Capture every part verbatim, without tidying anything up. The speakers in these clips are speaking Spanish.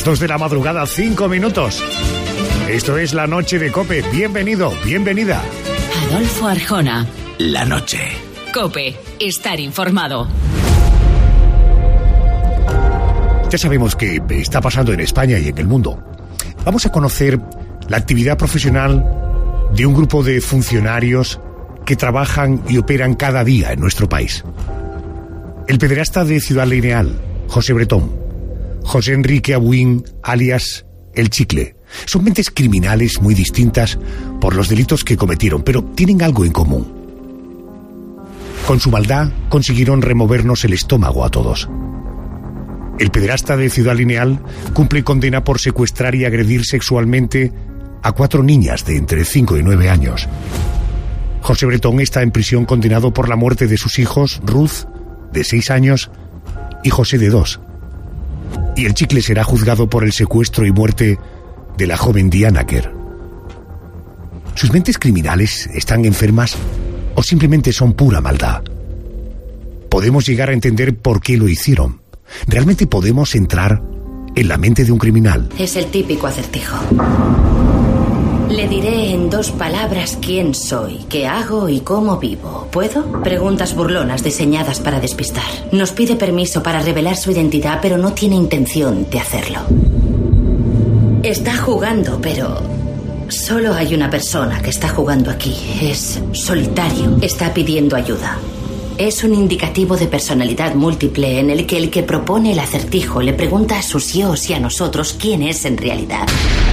Las dos de la madrugada, cinco minutos. Esto es La Noche de COPE. Bienvenido, bienvenida. Adolfo Arjona. La noche. COPE. Estar informado. Ya sabemos qué está pasando en España y en el mundo. Vamos a conocer la actividad profesional de un grupo de funcionarios que trabajan y operan cada día en nuestro país. El pederasta de Ciudad Lineal, José Bretón, José Enrique Abuín, alias El Chicle. Son mentes criminales muy distintas por los delitos que cometieron, pero tienen algo en común. Con su maldad consiguieron removernos el estómago a todos. El pederasta de Ciudad Lineal cumple condena por secuestrar y agredir sexualmente a cuatro niñas de entre cinco y nueve años. José Bretón está en prisión condenado por la muerte de sus hijos, Ruth, de seis años, y José, de dos. Y el Chicle será juzgado por el secuestro y muerte de la joven Diana Kerr. ¿Sus mentes criminales están enfermas o simplemente son pura maldad? Podemos llegar a entender por qué lo hicieron. ¿Realmente podemos entrar en la mente de un criminal? Es el típico acertijo. Le diré en dos palabras quién soy, qué hago y cómo vivo. ¿Puedo? Preguntas burlonas diseñadas para despistar. Nos pide permiso para revelar su identidad, pero no tiene intención de hacerlo. Está jugando, pero solo hay una persona que está jugando aquí. Es solitario. Está pidiendo ayuda. Es un indicativo de personalidad múltiple en el que el que propone el acertijo le pregunta a sus yos y a nosotros quién es en realidad.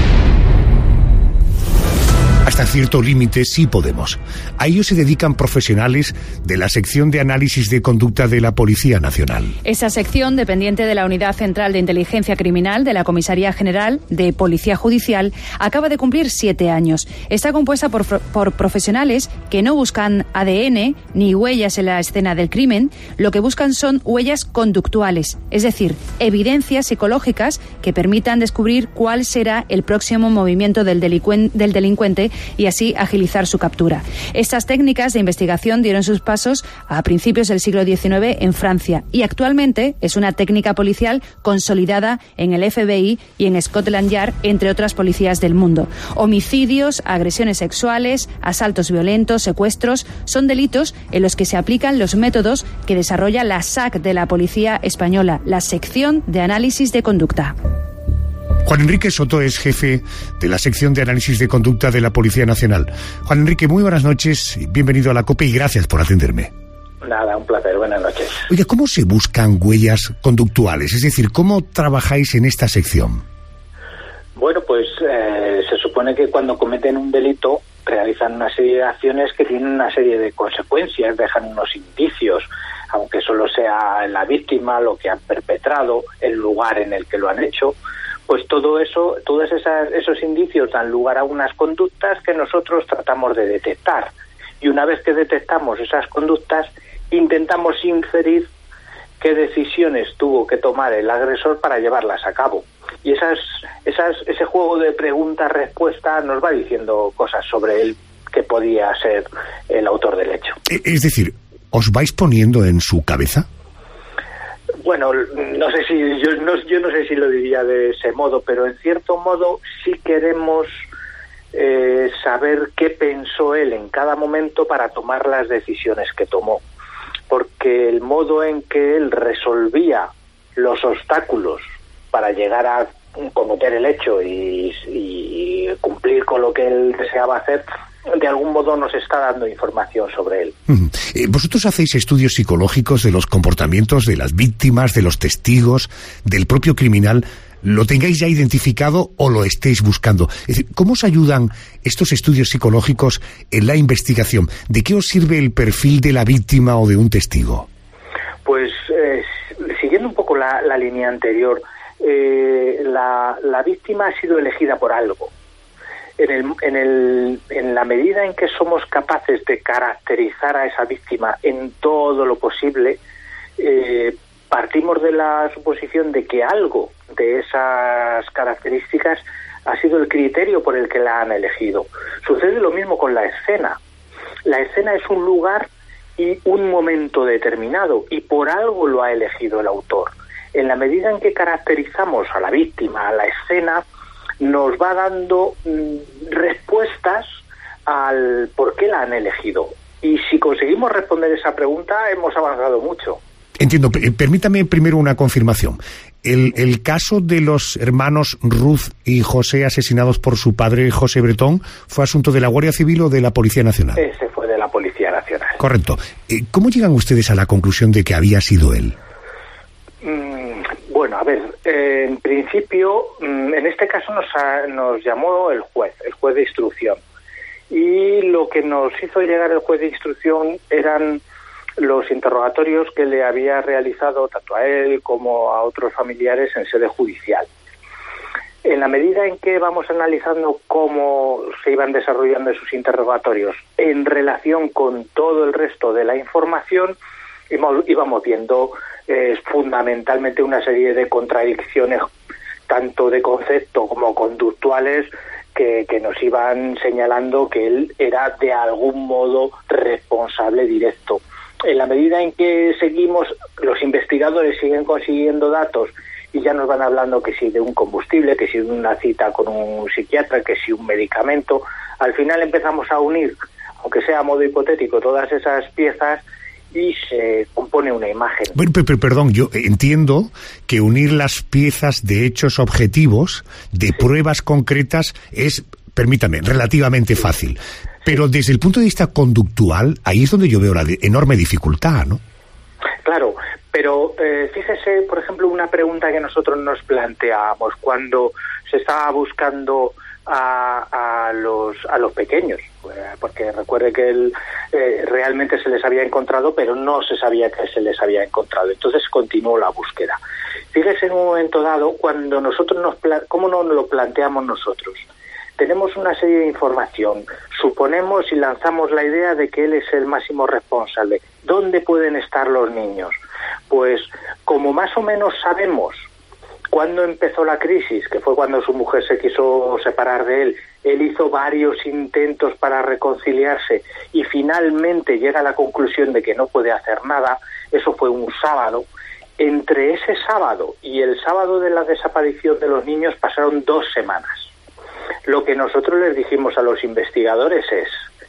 Hasta cierto límite sí podemos. A ello se dedican profesionales de la sección de análisis de conducta de la Policía Nacional. Esa sección, dependiente de la Unidad Central de Inteligencia Criminal de la Comisaría General de Policía Judicial, acaba de cumplir siete años. Está compuesta por, por profesionales que no buscan A D N ni huellas en la escena del crimen. Lo que buscan son huellas conductuales, es decir, evidencias psicológicas que permitan descubrir cuál será el próximo movimiento del, delicuen- del delincuente y así agilizar su captura. Estas técnicas de investigación dieron sus pasos a principios del siglo diecinueve en Francia y actualmente es una técnica policial consolidada en el F B I y en Scotland Yard, entre otras policías del mundo. Homicidios, agresiones sexuales, asaltos violentos, secuestros son delitos en los que se aplican los métodos que desarrolla la S A C de la Policía Española, la sección de análisis de conducta. Juan Enrique Soto es jefe de la sección de análisis de conducta de la Policía Nacional. Juan Enrique, muy buenas noches, bienvenido a la COPE y gracias por atenderme. Nada, un placer, buenas noches. Oye, ¿cómo se buscan huellas conductuales? Es decir, ¿cómo trabajáis en esta sección? Bueno, pues eh, se supone que cuando cometen un delito realizan una serie de acciones que tienen una serie de consecuencias, dejan unos indicios, aunque solo sea la víctima, lo que han perpetrado, el lugar en el que lo han hecho. Pues todo eso, todos esas, esos indicios dan lugar a unas conductas que nosotros tratamos de detectar. Y una vez que detectamos esas conductas, intentamos inferir qué decisiones tuvo que tomar el agresor para llevarlas a cabo. Y esas, esas, ese juego de pregunta-respuesta nos va diciendo cosas sobre él que podía ser el autor del hecho. Es decir, ¿os vais poniendo en su cabeza? Bueno, no sé si yo no, yo no sé si lo diría de ese modo, pero en cierto modo sí queremos eh, saber qué pensó él en cada momento para tomar las decisiones que tomó, porque el modo en que él resolvía los obstáculos para llegar a cometer el hecho y, y cumplir con lo que él deseaba hacer, de algún modo nos está dando información sobre él. Eh, ¿Vosotros hacéis estudios psicológicos de los comportamientos de las víctimas, de los testigos, del propio criminal? ¿Lo tengáis ya identificado o lo estéis buscando? Es decir, ¿cómo os ayudan estos estudios psicológicos en la investigación? ¿De qué os sirve el perfil de la víctima o de un testigo? Pues, eh, siguiendo un poco la, la línea anterior, eh, la, la víctima ha sido elegida por algo. En, el, en, el, en la medida en que somos capaces de caracterizar a esa víctima en todo lo posible, eh, partimos de la suposición de que algo de esas características ha sido el criterio por el que la han elegido. Sucede lo mismo con la escena. La escena es un lugar y un momento determinado, y por algo lo ha elegido el autor. En la medida en que caracterizamos a la víctima, a la escena, nos va dando mm, respuestas al por qué la han elegido. Y si conseguimos responder esa pregunta, hemos avanzado mucho. Entiendo. Permítame primero una confirmación. El, el caso de los hermanos Ruth y José asesinados por su padre José Bretón fue asunto de la Guardia Civil o de la Policía Nacional. Ese fue de la Policía Nacional. Correcto. ¿Cómo llegan ustedes a la conclusión de que había sido él? Mm, bueno, a ver, eh, en principio, mm, en este caso nos, ha, nos llamó el juez, el juez de instrucción. Y lo que nos hizo llegar el juez de instrucción eran los interrogatorios que le había realizado tanto a él como a otros familiares en sede judicial. En la medida en que vamos analizando cómo se iban desarrollando esos interrogatorios en relación con todo el resto de la información, íbamos viendo eh, fundamentalmente una serie de contradicciones, tanto de concepto como conductuales, que, que nos iban señalando que él era de algún modo responsable directo. En la medida en que seguimos, los investigadores siguen consiguiendo datos y ya nos van hablando que si de un combustible, que si de una cita con un psiquiatra, que si un medicamento, al final empezamos a unir, aunque sea a modo hipotético, todas esas piezas y se compone una imagen. Bueno, pero, pero perdón, yo entiendo que unir las piezas de hechos objetivos, de sí. pruebas concretas, es, permítame, relativamente fácil. Pero desde el punto de vista conductual, ahí es donde yo veo la de enorme dificultad, ¿no? Claro, pero eh, fíjese, por ejemplo, una pregunta que nosotros nos planteábamos cuando se estaba buscando a, a los a los pequeños, porque recuerde que él, eh, realmente se les había encontrado, pero no se sabía que se les había encontrado. Entonces continuó la búsqueda. Fíjese en un momento dado, cuando nosotros nos pla- ¿cómo no nos lo planteamos nosotros? Tenemos una serie de información, suponemos y lanzamos la idea de que él es el máximo responsable. ¿Dónde pueden estar los niños? Pues como más o menos sabemos cuándo empezó la crisis, que fue cuando su mujer se quiso separar de él, él hizo varios intentos para reconciliarse y finalmente llega a la conclusión de que no puede hacer nada. Eso fue un sábado. Entre ese sábado y el sábado de la desaparición de los niños pasaron dos semanas. Lo que nosotros les dijimos a los investigadores es: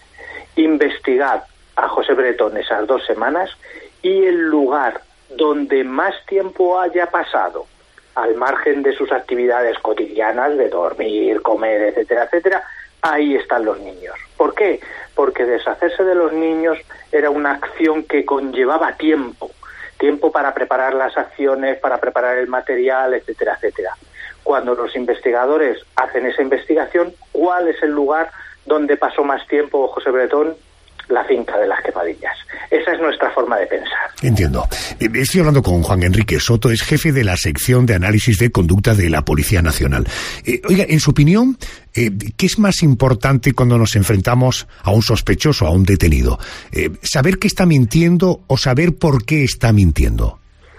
investigad a José Bretón esas dos semanas y el lugar donde más tiempo haya pasado, al margen de sus actividades cotidianas de dormir, comer, etcétera, etcétera, ahí están los niños. ¿Por qué? Porque deshacerse de los niños era una acción que conllevaba tiempo, tiempo para preparar las acciones, para preparar el material, etcétera, etcétera. Cuando los investigadores hacen esa investigación, ¿cuál es el lugar donde pasó más tiempo José Bretón? La finca de las Quemadillas. Esa es nuestra forma de pensar. Entiendo. Estoy hablando con Juan Enrique Soto, es jefe de la sección de análisis de conducta de la Policía Nacional. Eh, oiga, en su opinión, eh, ¿qué es más importante cuando nos enfrentamos a un sospechoso, a un detenido? Eh, ¿Saber que está mintiendo o saber por qué está mintiendo?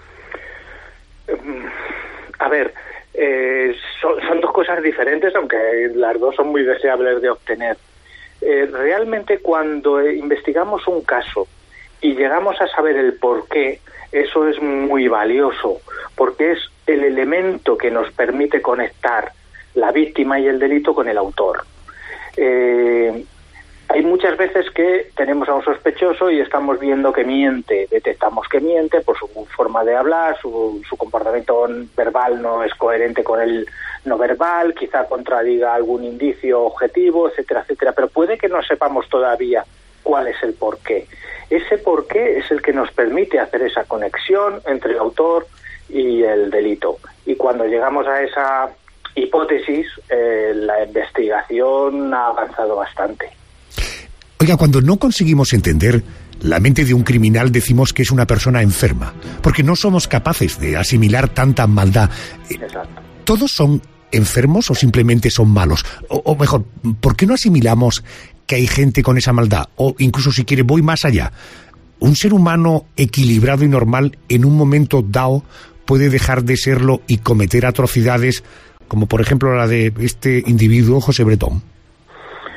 A ver, eh, son, son dos cosas diferentes, aunque las dos son muy deseables de obtener. Eh, realmente cuando eh, investigamos un caso y llegamos a saber el por qué, eso es muy valioso, porque es el elemento que nos permite conectar la víctima y el delito con el autor. Eh, hay muchas veces que tenemos a un sospechoso y estamos viendo que miente, detectamos que miente por su forma de hablar, su, su comportamiento verbal no es coherente con el no verbal, quizá contradiga algún indicio objetivo, etcétera, etcétera, pero puede que no sepamos todavía cuál es el porqué. Ese porqué es el que nos permite hacer esa conexión entre el autor y el delito. Y cuando llegamos a esa hipótesis, eh, la investigación ha avanzado bastante. Oiga, cuando no conseguimos entender la mente de un criminal, decimos que es una persona enferma, porque no somos capaces de asimilar tanta maldad. Exacto. ¿Todos son enfermos o simplemente son malos? O, o mejor, ¿por qué no asimilamos que hay gente con esa maldad? O incluso, si quiere, voy más allá. ¿Un ser humano equilibrado y normal en un momento dado puede dejar de serlo y cometer atrocidades como por ejemplo la de este individuo, José Bretón?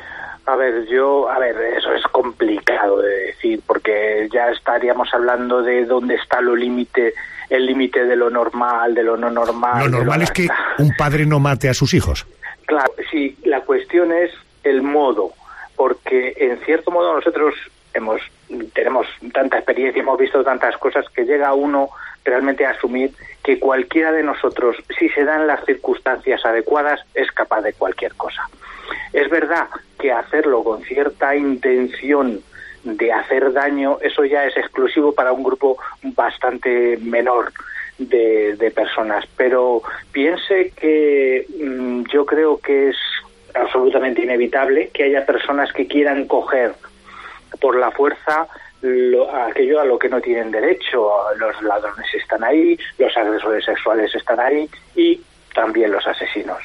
A ver, yo, a ver, eso es complicado de decir, porque ya estaríamos hablando de dónde está lo límite, el límite de lo normal, de lo no normal. Lo normal lo es que un padre no mate a sus hijos. Claro, sí, la cuestión es el modo, porque en cierto modo nosotros hemos tenemos tanta experiencia, hemos visto tantas cosas que llega uno realmente a asumir que cualquiera de nosotros, si se dan las circunstancias adecuadas, es capaz de cualquier cosa. Es verdad que hacerlo con cierta intención de hacer daño, eso ya es exclusivo para un grupo bastante menor de, de personas, pero piense que mmm, yo creo que es absolutamente inevitable que haya personas que quieran coger por la fuerza lo, aquello a lo que no tienen derecho. Los ladrones están ahí, los agresores sexuales están ahí y también los asesinos.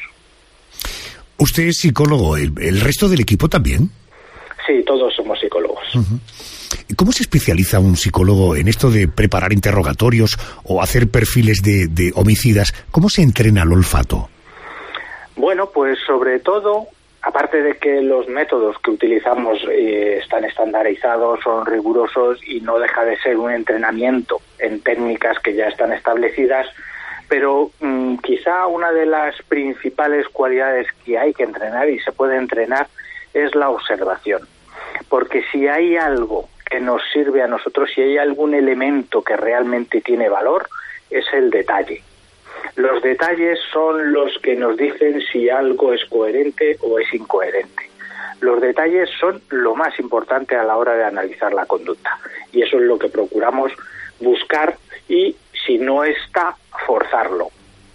¿Usted es psicólogo? ¿El, el resto del equipo también? Sí, todos somos psicólogos. Uh-huh. ¿Cómo se especializa un psicólogo en esto de preparar interrogatorios o hacer perfiles de, de homicidas? ¿Cómo se entrena el olfato? Bueno, pues sobre todo, aparte de que los métodos que utilizamos eh, están estandarizados, son rigurosos y no deja de ser un entrenamiento en técnicas que ya están establecidas, pero mmm, quizá una de las principales cualidades que hay que entrenar y se puede entrenar es la observación. Porque si hay algo que nos sirve a nosotros, si hay algún elemento que realmente tiene valor, es el detalle. Los detalles son los que nos dicen si algo es coherente o es incoherente. Los detalles son lo más importante a la hora de analizar la conducta. Y eso es lo que procuramos buscar y, si no está, forzarlo.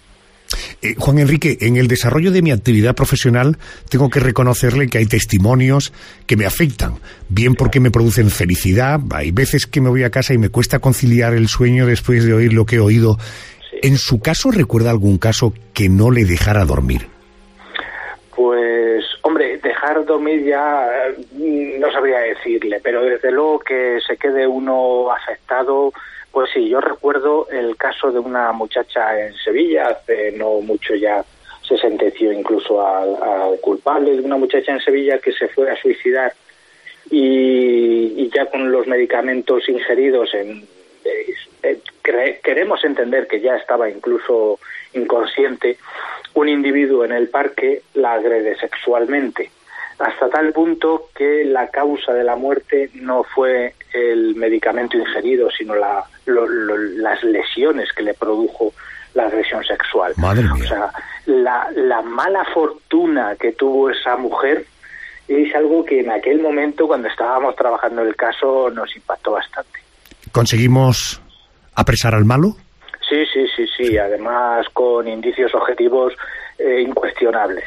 Eh, Juan Enrique, en el desarrollo de mi actividad profesional tengo que reconocerle que hay testimonios que me afectan, bien porque me producen felicidad, hay veces que me voy a casa y me cuesta conciliar el sueño después de oír lo que he oído. Sí. En su caso, ¿recuerda algún caso que no le dejara dormir? Pues, hombre, dejar dormir ya no sabría decirle, pero desde luego que se quede uno afectado. Pues sí, yo recuerdo el caso de una muchacha en Sevilla, hace no mucho ya se sentenció incluso al, al culpable, de una muchacha en Sevilla que se fue a suicidar y, y ya con los medicamentos ingeridos, en, eh, cre, queremos entender que ya estaba incluso inconsciente, un individuo en el parque la agrede sexualmente, hasta tal punto que la causa de la muerte no fue el medicamento ingerido, sino la, lo, lo, las lesiones que le produjo la agresión sexual. Madre mía. O sea, la, la mala fortuna que tuvo esa mujer es algo que en aquel momento, cuando estábamos trabajando el caso, nos impactó bastante. ¿Conseguimos apresar al malo? Sí, sí, sí, sí. Además, con indicios objetivos eh, incuestionables.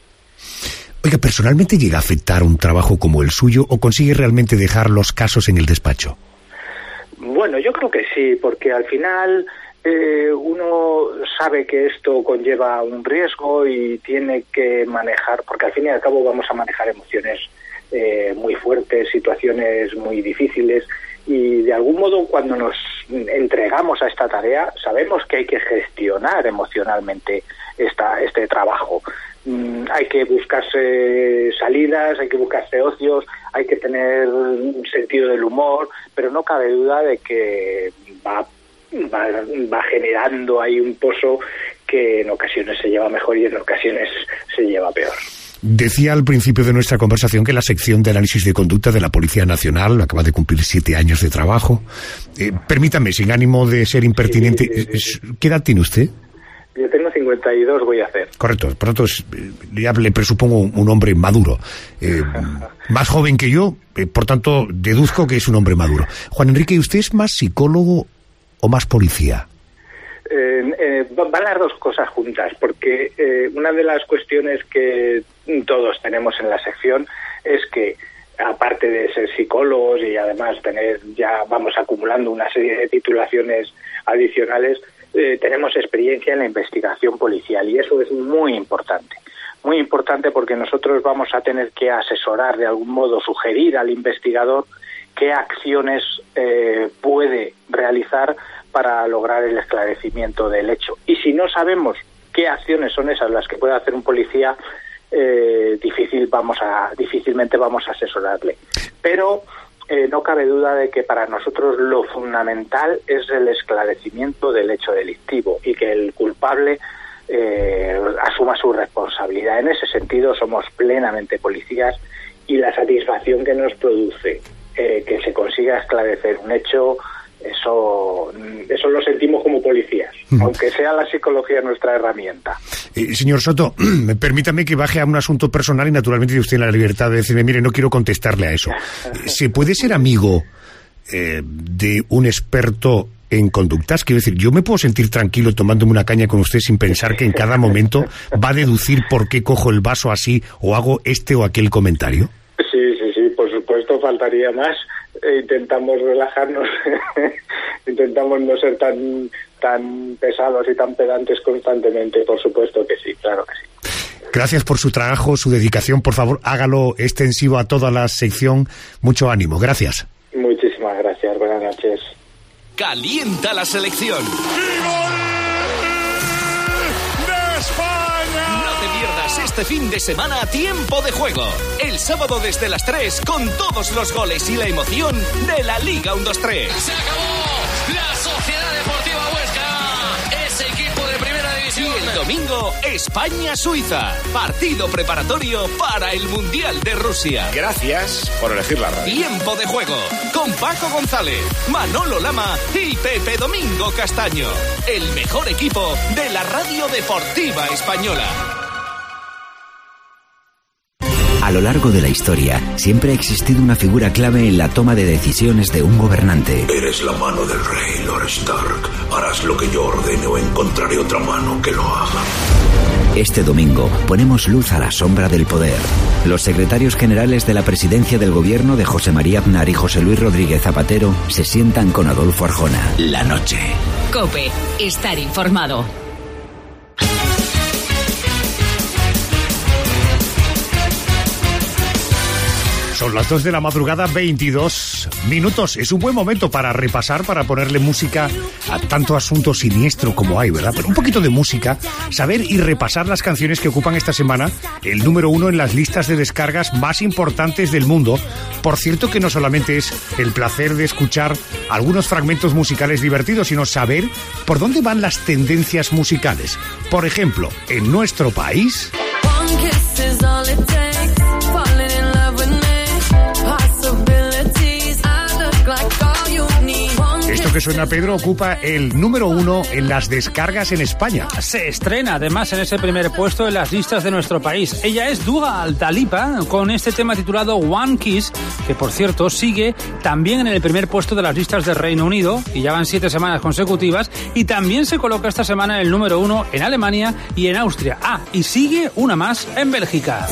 Oiga, ¿personalmente llega a afectar un trabajo como el suyo o consigue realmente dejar los casos en el despacho? Bueno, yo creo que sí, porque al final eh, uno sabe que esto conlleva un riesgo y tiene que manejar, porque al fin y al cabo vamos a manejar emociones eh, muy fuertes, situaciones muy difíciles, y de algún modo cuando nos entregamos a esta tarea sabemos que hay que gestionar emocionalmente esta, este trabajo. Mm, hay que buscarse salidas, hay que buscarse ocios, hay que tener un sentido del humor, pero no cabe duda de que va, va, va generando ahí un pozo que en ocasiones se lleva mejor y en ocasiones se lleva peor. Decía al principio de nuestra conversación que la sección de análisis de conducta de la Policía Nacional acaba de cumplir siete años de trabajo. Eh, permítame, sin ánimo de ser impertinente, sí, sí, sí. ¿Qué edad tiene usted? Yo tengo cincuenta y dos, voy a hacer. Correcto, pronto es, ya le presupongo un hombre maduro. Eh, más joven que yo, eh, por tanto, deduzco que es un hombre maduro. Juan Enrique, ¿usted es más psicólogo o más policía? Eh, eh, van las dos cosas juntas, porque eh, una de las cuestiones que todos tenemos en la sección es que, aparte de ser psicólogos y además tener, ya vamos acumulando una serie de titulaciones adicionales, eh, tenemos experiencia en la investigación policial, y eso es muy importante. Muy importante porque nosotros vamos a tener que asesorar, de algún modo, sugerir al investigador qué acciones eh, puede realizar para lograr el esclarecimiento del hecho. Y si no sabemos qué acciones son esas las que puede hacer un policía, eh, difícil vamos a difícilmente vamos a asesorarle. Pero eh, no cabe duda de que para nosotros lo fundamental es el esclarecimiento del hecho delictivo y que el culpable eh, asuma su responsabilidad. En ese sentido somos plenamente policías, y la satisfacción que nos produce eh, que se consiga esclarecer un hecho, eso eso lo sentimos como policías, uh-huh. aunque sea la psicología nuestra herramienta. Eh, señor Soto, permítame que baje a un asunto personal y naturalmente tiene usted la libertad de decirme, mire, no quiero contestarle a eso. ¿Se puede ser amigo eh, de un experto en conductas? Quiero decir, yo me puedo sentir tranquilo tomándome una caña con usted sin pensar que en cada momento va a deducir por qué cojo el vaso así o hago este o aquel comentario. Sí, sí, sí, por supuesto, faltaría más. E intentamos relajarnos, intentamos no ser tan tan pesados y tan pedantes constantemente, por supuesto que sí, claro que sí. Gracias por su trabajo, su dedicación, por favor, hágalo extensivo a toda la sección. Mucho ánimo, gracias. Muchísimas gracias, buenas noches. Calienta la selección. No te pierdas este fin de semana Tiempo de Juego. El sábado desde las tres con todos los goles y la emoción de la Liga uno dos tres. Se acabó la Sociedad Deportiva Huesca. Ese equipo de primera división. Y el domingo España-Suiza. Partido preparatorio para el Mundial de Rusia. Gracias por elegir la radio. Tiempo de Juego con Paco González, Manolo Lama y Pepe Domingo Castaño. El mejor equipo de la radio deportiva española. A lo largo de la historia, siempre ha existido una figura clave en la toma de decisiones de un gobernante. Eres la mano del rey, Lord Stark. Harás lo que yo ordene o encontraré otra mano que lo haga. Este domingo ponemos luz a la sombra del poder. Los secretarios generales de la presidencia del gobierno de José María Aznar y José Luis Rodríguez Zapatero se sientan con Adolfo Arjona. La noche. COPE. Estar informado. Son las dos de la madrugada, veintidós minutos. Es un buen momento para repasar, para ponerle música a tanto asunto siniestro como hay, ¿verdad? Pero un poquito de música, saber y repasar las canciones que ocupan esta semana el número uno en las listas de descargas más importantes del mundo. Por cierto que no solamente es el placer de escuchar algunos fragmentos musicales divertidos, sino saber por dónde van las tendencias musicales. Por ejemplo, en nuestro país... Esto que suena, Pedro, ocupa el número uno en las descargas en España. Se estrena además en ese primer puesto en las listas de nuestro país. Ella es Dua Lipa con este tema titulado One Kiss, que por cierto sigue también en el primer puesto de las listas del Reino Unido y ya van siete semanas consecutivas, y también se coloca esta semana en el número uno en Alemania y en Austria. Ah, y sigue una más en Bélgica.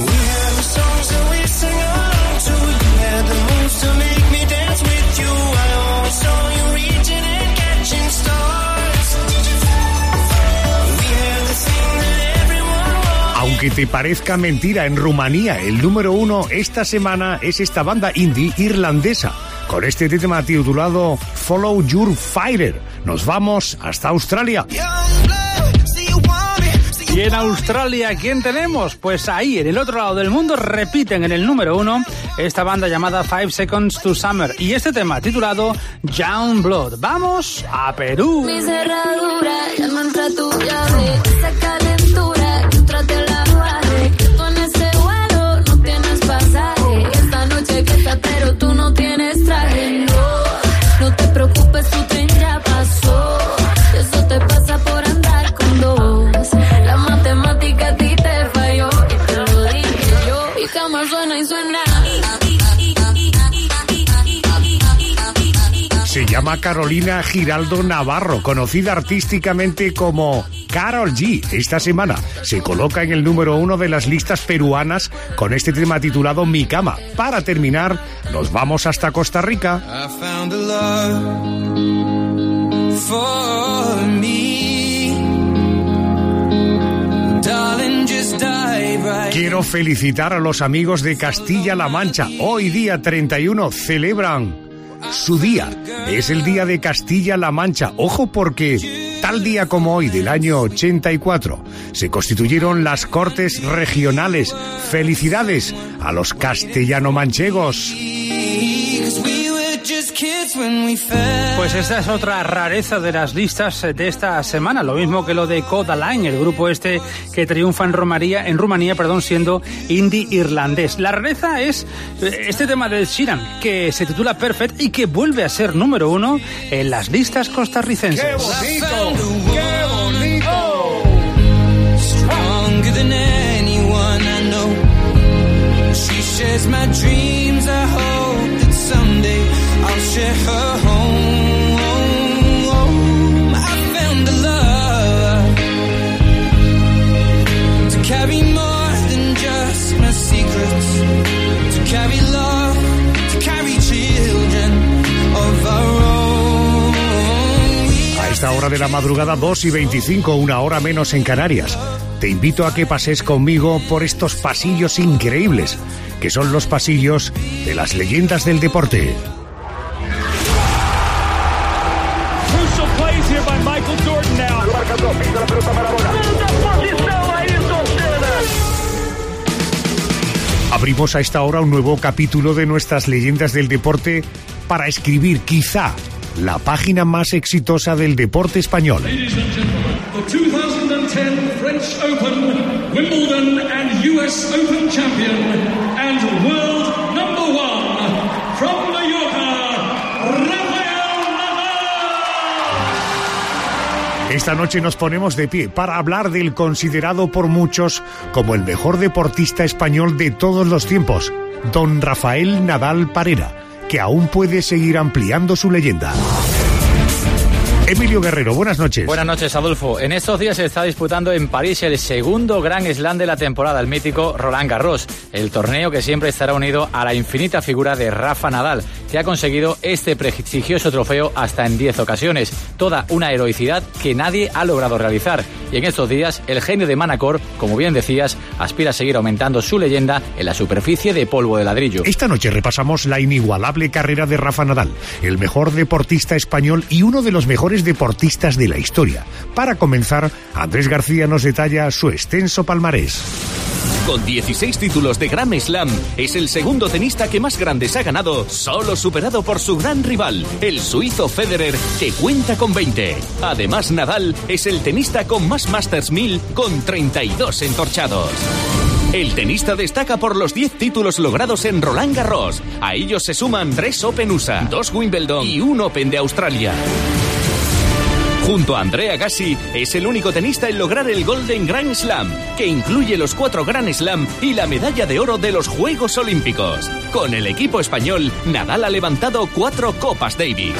Aunque te parezca mentira, en Rumanía el número uno esta semana es esta banda indie irlandesa, con este tema titulado Follow Your Fire. Nos vamos hasta Australia. Y en Australia, ¿quién tenemos? Pues ahí, en el otro lado del mundo, repiten en el número uno esta banda llamada Five Seconds to Summer y este tema titulado Young Blood. ¡Vamos a Perú! Mi cerradura ya no entra tu llave, esa calentura, yo traté la guarde, que tú en ese vuelo no tienes pasaje, esta noche que está pero tú no tienes traje, no, no te preocupes, tu tren ya pasó, eso te pasa por andar con dos, la matemática a ti te falló, y te lo dije yo, y jamás suena y suena. Se llama Carolina Giraldo Navarro, conocida artísticamente como Karol G. Esta semana se coloca en el número uno de las listas peruanas con este tema titulado Mi Cama. Para terminar, nos vamos hasta Costa Rica. Quiero felicitar a los amigos de Castilla-La Mancha. Hoy día treinta y uno celebran su día. Es el día de Castilla-La Mancha. Ojo, porque Tal día como hoy del año ochenta y cuatro se constituyeron las Cortes Regionales. Felicidades a los castellano-manchegos. Pues esta es otra rareza de las listas de esta semana, lo mismo que lo de Kodaline, el grupo este que triunfa en Rumanía, en Rumanía, perdón, siendo indie irlandés. La rareza es este tema de Ed Sheeran, que se titula Perfect y que vuelve a ser número uno en las listas costarricenses. ¡Qué bonito! ¡Qué bonito! Stronger than anyone I know. She shares my dreams. I hope that someday I'll share her home. I found a love to carry more than just my secrets, to carry love, to carry children of our own. A esta hora de la madrugada, dos y veinticinco, una hora menos en Canarias, te invito a que pases conmigo por estos pasillos increíbles, que son los pasillos de las leyendas del deporte. Abrimos a esta hora un nuevo capítulo de nuestras leyendas del deporte para escribir quizá la página más exitosa del deporte español. The two thousand ten French Open, Wimbledon and U S Open champion and world number one from Mallorca, Rafael Nadal. Esta noche nos ponemos de pie para hablar del considerado por muchos como el mejor deportista español de todos los tiempos, don Rafael Nadal Parera, que aún puede seguir ampliando su leyenda. Emilio Guerrero, buenas noches. Buenas noches, Adolfo. En estos días se está disputando en París el segundo Grand Slam de la temporada, el mítico Roland Garros, el torneo que siempre estará unido a la infinita figura de Rafa Nadal, que ha conseguido este prestigioso trofeo hasta en diez ocasiones. Toda una heroicidad que nadie ha logrado realizar. Y en estos días, el genio de Manacor, como bien decías, aspira a seguir aumentando su leyenda en la superficie de polvo de ladrillo. Esta noche repasamos la inigualable carrera de Rafa Nadal, el mejor deportista español y uno de los mejores deportistas de la historia. Para comenzar, Andrés García nos detalla su extenso palmarés. Con dieciséis títulos de Grand Slam, es el segundo tenista que más grandes ha ganado, solo superado por su gran rival, el suizo Federer, que cuenta con veinte. Además, Nadal es el tenista con más Masters mil, con treinta y dos entorchados. El tenista destaca por los diez títulos logrados en Roland Garros. A ellos se suman tres Open U S A, dos Wimbledon y un Open de Australia. Junto a Andrea Agassi, es el único tenista en lograr el Golden Grand Slam, que incluye los cuatro Grand Slam y la medalla de oro de los Juegos Olímpicos. Con el equipo español, Nadal ha levantado cuatro Copas Davis.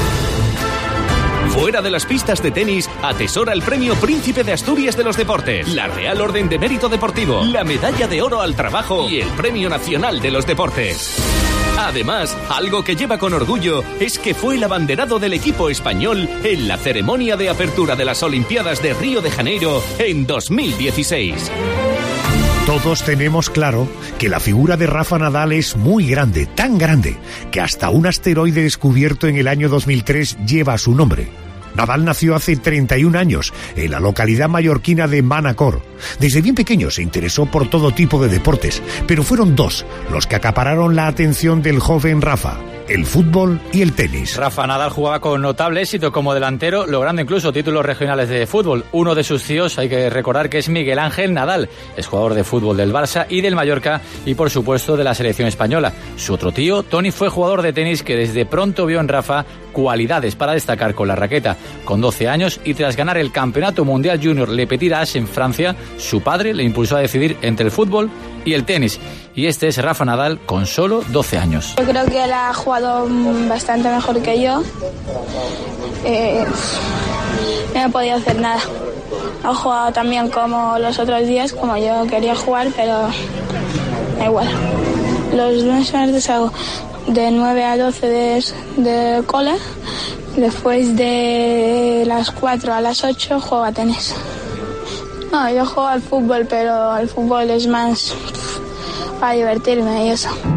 Fuera de las pistas de tenis, atesora el premio Príncipe de Asturias de los Deportes, la Real Orden de Mérito Deportivo, la Medalla de Oro al Trabajo y el Premio Nacional de los Deportes. Además, algo que lleva con orgullo es que fue el abanderado del equipo español en la ceremonia de apertura de las Olimpiadas de Río de Janeiro en dos mil dieciséis. Todos tenemos claro que la figura de Rafa Nadal es muy grande, tan grande, que hasta un asteroide descubierto en el año dos mil tres lleva su nombre. Nadal nació hace treinta y un años en la localidad mallorquina de Manacor. Desde bien pequeño se interesó por todo tipo de deportes, pero fueron dos los que acapararon la atención del joven Rafa: el fútbol y el tenis. Rafa Nadal jugaba con notable éxito como delantero, logrando incluso títulos regionales de fútbol. Uno de sus tíos, hay que recordar que es Miguel Ángel Nadal, es jugador de fútbol del Barça y del Mallorca y por supuesto de la selección española. Su otro tío, Toni, fue jugador de tenis que desde pronto vio en Rafa cualidades para destacar con la raqueta. Con doce años y tras ganar el Campeonato Mundial Junior Le Petit Âge en Francia, su padre le impulsó a decidir entre el fútbol y el tenis. Y este es Rafa Nadal con solo doce años. Yo creo que él ha jugado bastante mejor que yo. Eh, no he podido hacer nada. Ha jugado también como los otros días, como yo quería jugar, pero da igual. Los lunes y martes hago de nueve a doce de, de cole. Después de las cuatro a las ocho juego a tenis. No, yo juego al fútbol, pero al fútbol es más para divertirme y eso.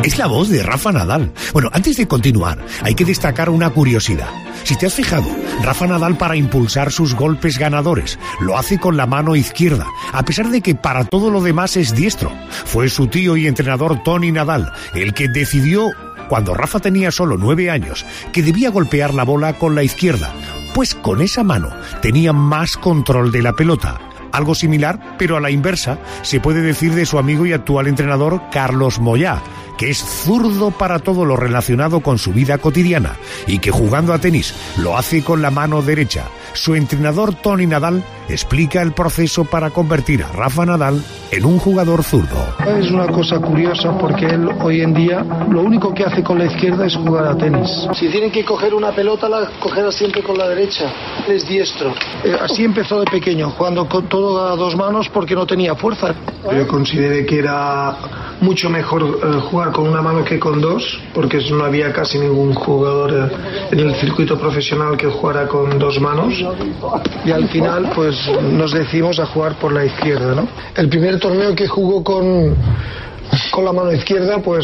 Es la voz de Rafa Nadal. Bueno, antes de continuar, hay que destacar una curiosidad. Si te has fijado, Rafa Nadal, para impulsar sus golpes ganadores, lo hace con la mano izquierda, a pesar de que para todo lo demás es diestro. Fue su tío y entrenador Tony Nadal el que decidió, cuando Rafa tenía solo nueve años, que debía golpear la bola con la izquierda, pues con esa mano tenía más control de la pelota. Algo similar, pero a la inversa, se puede decir de su amigo y actual entrenador Carlos Moyá, que es zurdo para todo lo relacionado con su vida cotidiana y que jugando a tenis lo hace con la mano derecha. Su entrenador Tony Nadal explica el proceso para convertir a Rafa Nadal en un jugador zurdo. Es una cosa curiosa porque él hoy en día lo único que hace con la izquierda es jugar a tenis. Si tiene que coger una pelota, la cogerá siempre con la derecha. Él es diestro. Eh, así empezó de pequeño, jugando con todo a dos manos porque no tenía fuerza. Yo consideré que era mucho mejor eh, jugar con una mano que con dos, porque no había casi ningún jugador eh, en el circuito profesional que jugara con dos manos. Y al final pues nos decidimos a jugar por la izquierda, ¿no? El primer torneo que jugó con, con la mano izquierda pues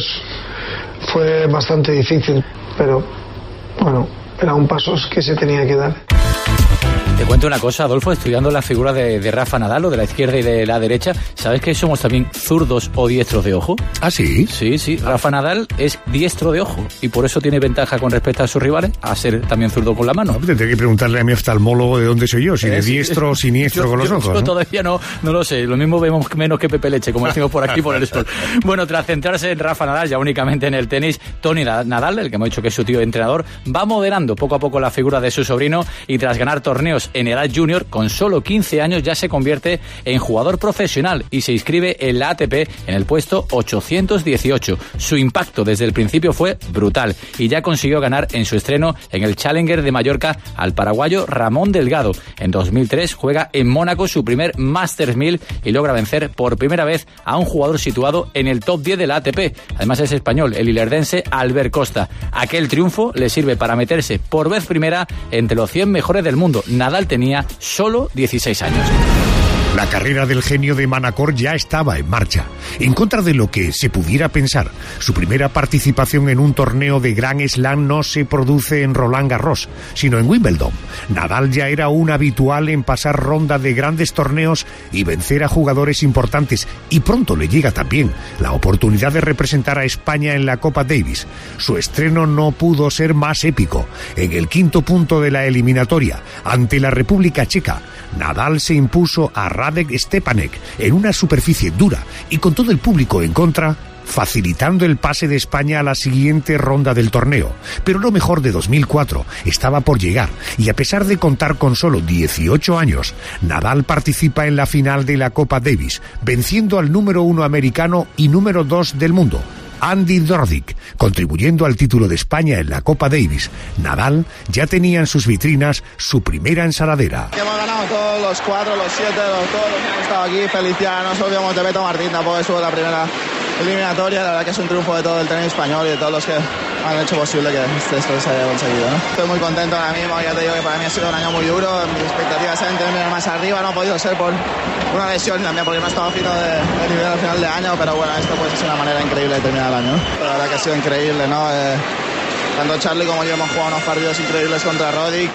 fue bastante difícil, pero bueno, era un paso que se tenía que dar. Te cuento una cosa, Adolfo, estudiando la figura de, de Rafa Nadal, o de la izquierda y de la derecha, ¿sabes que somos también zurdos o diestros de ojo? ¿Ah, sí? Sí, sí, Rafa Nadal es diestro de ojo y por eso tiene ventaja con respecto a sus rivales, a ser también zurdo con la mano. No, tendré que preguntarle a mi oftalmólogo de dónde soy yo, si de diestro o siniestro yo, con los yo, ojos. Yo ¿no? todavía no, no lo sé, lo mismo vemos menos que Pepe Leche, como decimos por aquí por el sol. Bueno, tras centrarse en Rafa Nadal, ya únicamente en el tenis, Tony Nadal, el que hemos dicho que es su tío entrenador, va moderando poco a poco la figura de su sobrino y tras ganar torneos en edad junior, con solo quince años ya se convierte en jugador profesional y se inscribe en la A T P en el puesto ochocientos dieciocho. Su impacto desde el principio fue brutal y ya consiguió ganar en su estreno en el Challenger de Mallorca al paraguayo Ramón Delgado. En dos mil tres juega en Mónaco su primer Masters mil y logra vencer por primera vez a un jugador situado en el top diez de la A T P. Además es español, el ilerdense Albert Costa. Aquel triunfo le sirve para meterse por vez primera entre los cien mejores del mundo. Nadal tenía solo dieciséis años. La carrera del genio de Manacor ya estaba en marcha. En contra de lo que se pudiera pensar, su primera participación en un torneo de Grand Slam no se produce en Roland Garros, sino en Wimbledon. Nadal ya era un habitual en pasar ronda de grandes torneos y vencer a jugadores importantes, y pronto le llega también la oportunidad de representar a España en la Copa Davis. Su estreno no pudo ser más épico. En el quinto punto de la eliminatoria, ante la República Checa, Nadal se impuso a Radek Stepanek en una superficie dura y con todo el público en contra, facilitando el pase de España a la siguiente ronda del torneo. Pero lo mejor de dos mil cuatro estaba por llegar y a pesar de contar con solo dieciocho años, Nadal participa en la final de la Copa Davis, venciendo al número uno americano y número dos del mundo, Andy Roddick, contribuyendo al título de España en la Copa Davis. Nadal ya tenía en sus vitrinas su primera ensaladera. Hemos ganado todos los cuatro, los siete, los, todos los que hemos estado aquí. Felicidades, nos olvidamos de Beto Martín, tampoco estuvo la primera eliminatoria. La verdad que es un triunfo de todo el tenis español y de todos los que han hecho posible que esto se haya conseguido, ¿no? Estoy muy contento ahora mismo, ya te digo que para mí ha sido un año muy duro. Mis expectativas eran terminar más arriba, no ha podido ser por una lesión también, porque no he estado fino de, de nivel al final de año, pero bueno, esto pues es una manera increíble de terminar el año. La verdad que ha sido increíble, ¿no? Eh, tanto Charlie como yo hemos jugado unos partidos increíbles contra Roddick.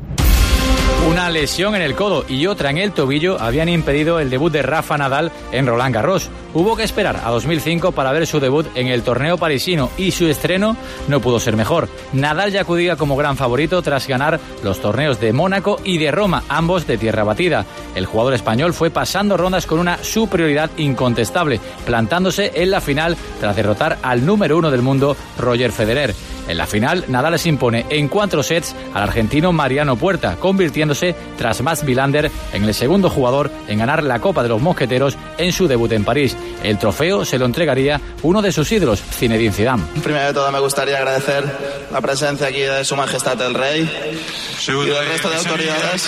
Una lesión en el codo y otra en el tobillo habían impedido el debut de Rafa Nadal en Roland Garros. Hubo que esperar a dos mil cinco para ver su debut en el torneo parisino y su estreno no pudo ser mejor. Nadal ya acudía como gran favorito tras ganar los torneos de Mónaco y de Roma, ambos de tierra batida. El jugador español fue pasando rondas con una superioridad incontestable, plantándose en la final tras derrotar al número uno del mundo, Roger Federer. En la final, Nadal se impone en cuatro sets al argentino Mariano Puerta, convirtiéndose tras Mats Wilander en el segundo jugador en ganar la Copa de los Mosqueteros en su debut en París. El trofeo se lo entregaría uno de sus ídolos, Zinedine Zidane. Primero de todo me gustaría agradecer la presencia aquí de Su Majestad el Rey y del resto de autoridades.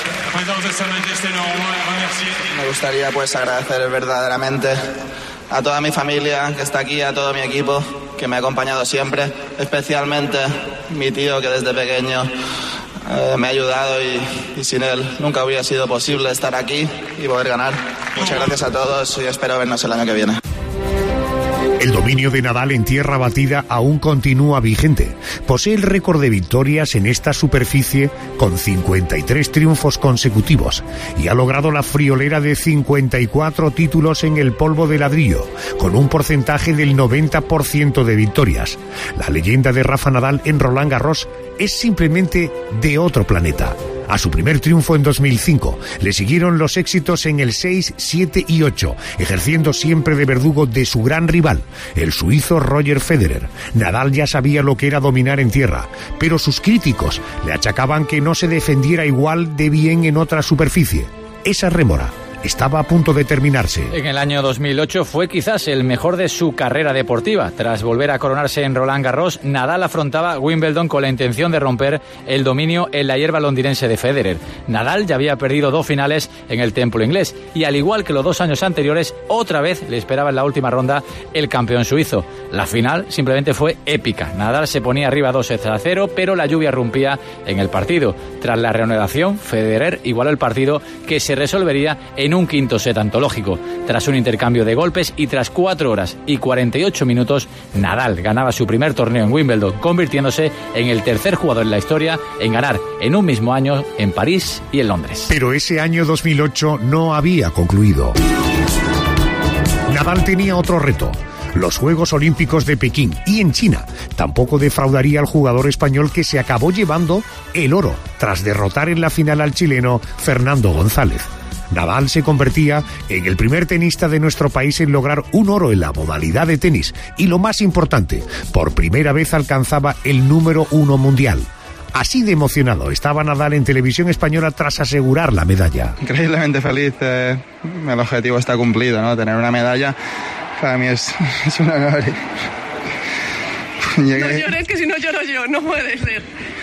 Me gustaría pues agradecer verdaderamente a toda mi familia que está aquí, a todo mi equipo que me ha acompañado siempre, especialmente mi tío que desde pequeño eh, me ha ayudado y, y sin él nunca hubiera sido posible estar aquí y poder ganar. Muchas gracias a todos y espero vernos el año que viene. El dominio de Nadal en tierra batida aún continúa vigente. Posee el récord de victorias en esta superficie con cincuenta y tres triunfos consecutivos y ha logrado la friolera de cincuenta y cuatro títulos en el polvo de ladrillo, con un porcentaje del noventa por ciento de victorias. La leyenda de Rafa Nadal en Roland Garros es simplemente de otro planeta. A su primer triunfo en dos mil cinco le siguieron los éxitos en el seis, siete y ocho, ejerciendo siempre de verdugo de su gran rival, el suizo Roger Federer. Nadal ya sabía lo que era dominar en tierra, pero sus críticos le achacaban que no se defendiera igual de bien en otra superficie. Esa rémora estaba a punto de terminarse. En el año dos mil ocho fue quizás el mejor de su carrera deportiva. Tras volver a coronarse en Roland Garros, Nadal afrontaba Wimbledon con la intención de romper el dominio en la hierba londinense de Federer. Nadal ya había perdido dos finales en el templo inglés y, al igual que los dos años anteriores, otra vez le esperaba en la última ronda el campeón suizo. La final simplemente fue épica. Nadal se ponía arriba dos sets a cero, pero la lluvia rompía en el partido. Tras la reanudación, Federer igualó el partido, que se resolvería en un quinto set antológico. Tras un intercambio de golpes y tras cuatro horas y cuarenta y ocho minutos, Nadal ganaba su primer torneo en Wimbledon, convirtiéndose en el tercer jugador en la historia en ganar en un mismo año en París y en Londres. Pero ese año dos mil ocho no había concluido. Nadal tenía otro reto: los Juegos Olímpicos de Pekín, y en China tampoco defraudaría al jugador español, que se acabó llevando el oro tras derrotar en la final al chileno Fernando González. Nadal se convertía en el primer tenista de nuestro país en lograr un oro en la modalidad de tenis y, lo más importante, por primera vez alcanzaba el número uno mundial. Así de emocionado estaba Nadal en televisión española tras asegurar la medalla. Increíblemente feliz, eh, el objetivo está cumplido, ¿no? Tener una medalla para mí es, es un honor. Llegué, no llores, que si no lloro yo, no puede ser.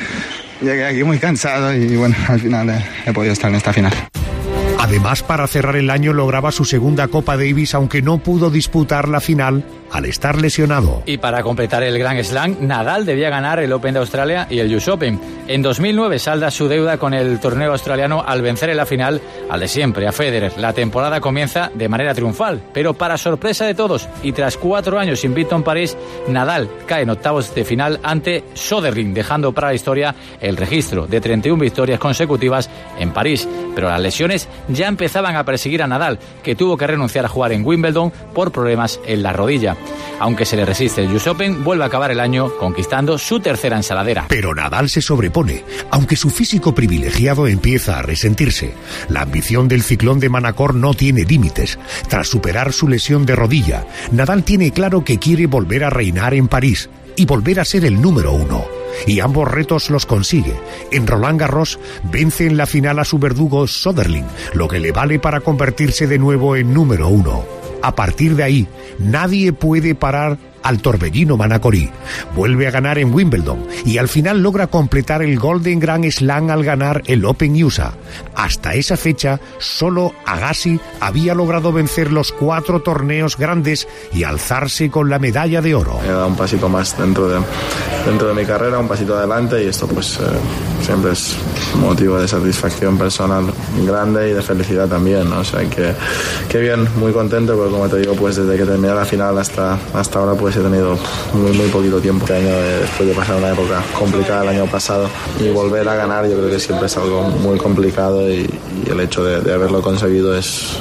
Llegué aquí muy cansado y bueno, al final he, he podido estar en esta final. Además, para cerrar el año lograba su segunda Copa Davis, aunque no pudo disputar la final al estar lesionado. Y para completar el Grand Slam, Nadal debía ganar el Open de Australia y el U S Open. En dos mil nueve salda su deuda con el torneo australiano al vencer en la final al de siempre, a Federer. La temporada comienza de manera triunfal, pero para sorpresa de todos, y tras cuatro años invicto en París, Nadal cae en octavos de final ante Soderling, dejando para la historia el registro de treinta y una victorias consecutivas en París. Pero las lesiones ya empezaban a perseguir a Nadal, que tuvo que renunciar a jugar en Wimbledon por problemas en la rodilla. Aunque se le resiste el U S Open, vuelve a acabar el año conquistando su tercera ensaladera. Pero Nadal se sobrepone, aunque su físico privilegiado empieza a resentirse. La ambición del ciclón de Manacor no tiene límites. Tras superar su lesión de rodilla, Nadal tiene claro que quiere volver a reinar en París y volver a ser el número uno. Y ambos retos los consigue. En Roland Garros vence en la final a su verdugo Soderling, lo que le vale para convertirse de nuevo en número uno. A partir de ahí, nadie puede parar al torbellino manacorí. Vuelve a ganar en Wimbledon y al final logra completar el Golden Grand Slam al ganar el Open U S A. Hasta esa fecha, solo Agassi había logrado vencer los cuatro torneos grandes y alzarse con la medalla de oro. He dado un pasito más dentro de, dentro de mi carrera, un pasito adelante, y esto pues eh, siempre es motivo de satisfacción personal grande y de felicidad también, ¿no? O sea que, que bien, muy contento, porque como te digo, pues desde que terminé la final hasta, hasta ahora pues he tenido muy muy poquito tiempo. Este año, eh, después de pasar una época complicada el año pasado, y volver a ganar yo creo que siempre es algo muy complicado, y, y el hecho de, de haberlo conseguido es,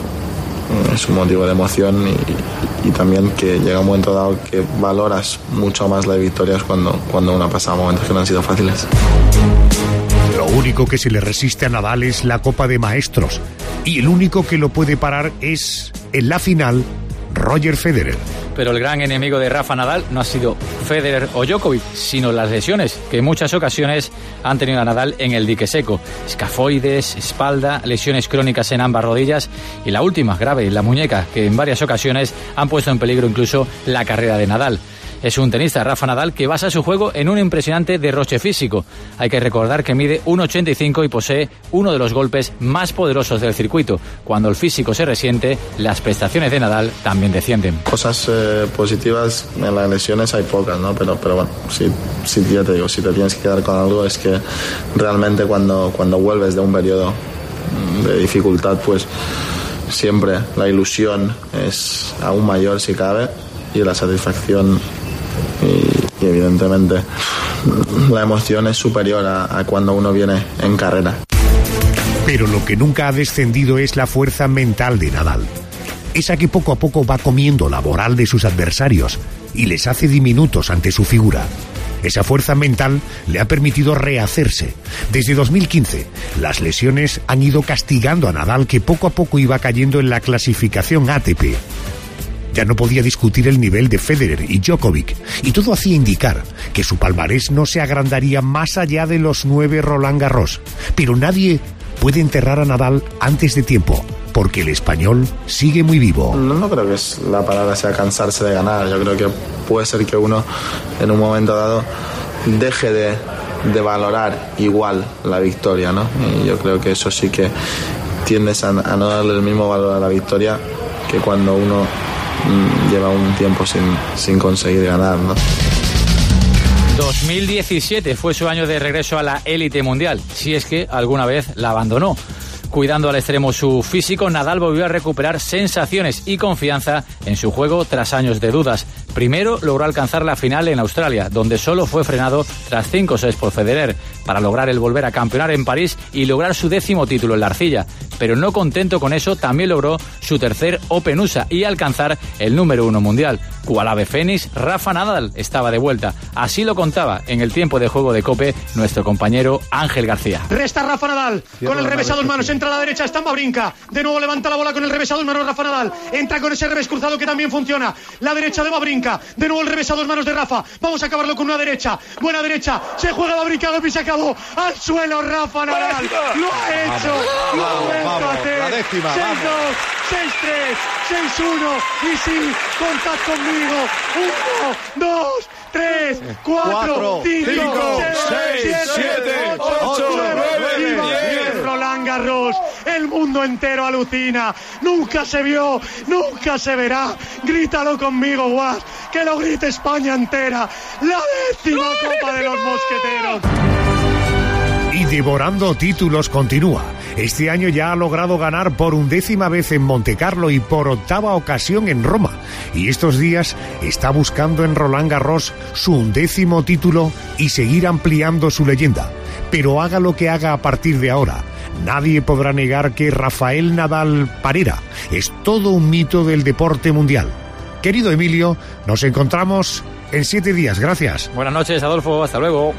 es un motivo de emoción, y, y también que llega un momento dado que valoras mucho más las victorias cuando, cuando uno pasa momentos que no han sido fáciles. Lo único que se le resiste a Nadal es la Copa de Maestros, y el único que lo puede parar es, en la final, Roger Federer. Pero el gran enemigo de Rafa Nadal no ha sido Federer o Djokovic, sino las lesiones, que en muchas ocasiones han tenido a Nadal en el dique seco. Escafoides, espalda, lesiones crónicas en ambas rodillas, y la última, grave, la muñeca, que en varias ocasiones han puesto en peligro incluso la carrera de Nadal. Es un tenista, Rafa Nadal, que basa su juego en un impresionante derroche físico. Hay que recordar que mide uno ochenta y cinco y posee uno de los golpes más poderosos del circuito. Cuando el físico se resiente, las prestaciones de Nadal también descienden. Cosas eh, positivas en las lesiones hay pocas, ¿no? Pero, pero bueno, si, si ya te digo, si te tienes que quedar con algo, es que realmente cuando, cuando vuelves de un periodo de dificultad, pues siempre la ilusión es aún mayor si cabe. y la satisfacción y, y evidentemente la emoción es superior a, a cuando uno viene en carrera. Pero lo que nunca ha descendido es la fuerza mental de Nadal. Esa que poco a poco va comiendo la moral de sus adversarios y les hace diminutos ante su figura. Esa fuerza mental le ha permitido rehacerse. Desde dos mil quince, las lesiones han ido castigando a Nadal, que poco a poco iba cayendo en la clasificación A T P. Ya no podía discutir el nivel de Federer y Djokovic, y todo hacía indicar que su palmarés no se agrandaría más allá de los nueve Roland Garros. Pero nadie puede enterrar a Nadal antes de tiempo, porque el español sigue muy vivo. No, no creo que es, la palabra sea cansarse de ganar. Yo creo que puede ser que uno en un momento dado deje de, de valorar igual la victoria, ¿no? Y yo creo que eso sí que tiendes a, a no darle el mismo valor a la victoria que cuando uno mmm, lleva un tiempo sin, sin conseguir ganar, ¿no? dos mil diecisiete fue su año de regreso a la élite mundial, si es que alguna vez la abandonó. Cuidando al extremo su físico, Nadal volvió a recuperar sensaciones y confianza en su juego tras años de dudas. Primero logró alcanzar la final en Australia, donde solo fue frenado tras cinco sets por Federer, para lograr el volver a campeonar en París y lograr su décimo título en la arcilla. Pero no contento con eso, también logró su tercer Open U S A y alcanzar el número uno mundial. Cual ave fénix, Rafa Nadal estaba de vuelta. Así lo contaba en el tiempo de juego de COPE nuestro compañero Ángel García. Resta Rafa Nadal con el revés a dos manos, entra a la derecha, está en Wawrinka, de nuevo levanta la bola con el revés a dos manos Rafa Nadal, entra con ese revés cruzado que también funciona, la derecha de Wawrinka, de nuevo el revés a dos manos de Rafa, vamos a acabarlo con una derecha, buena derecha, se juega Wawrinka, golpe y se acabó, al suelo Rafa Nadal, lo ha hecho, lo ha vuelto a hacer, seis dos, seis tres, seis uno, y sí, contad conmigo, uno, dos, tres, cuatro, cinco, seis, siete, ocho, nueve, diez, Roland Garros, el mundo entero alucina, nunca se vio, nunca se verá, grítalo conmigo, Guas, que lo grite España entera, la décima Copa de los Mosqueteros. Y devorando títulos continúa. Este año ya ha logrado ganar por undécima vez en Montecarlo y por octava ocasión en Roma. Y estos días está buscando en Roland Garros su undécimo título y seguir ampliando su leyenda. Pero haga lo que haga a partir de ahora, nadie podrá negar que Rafael Nadal Parera es todo un mito del deporte mundial. Querido Emilio, nos encontramos en siete días. Gracias. Buenas noches, Adolfo. Hasta luego.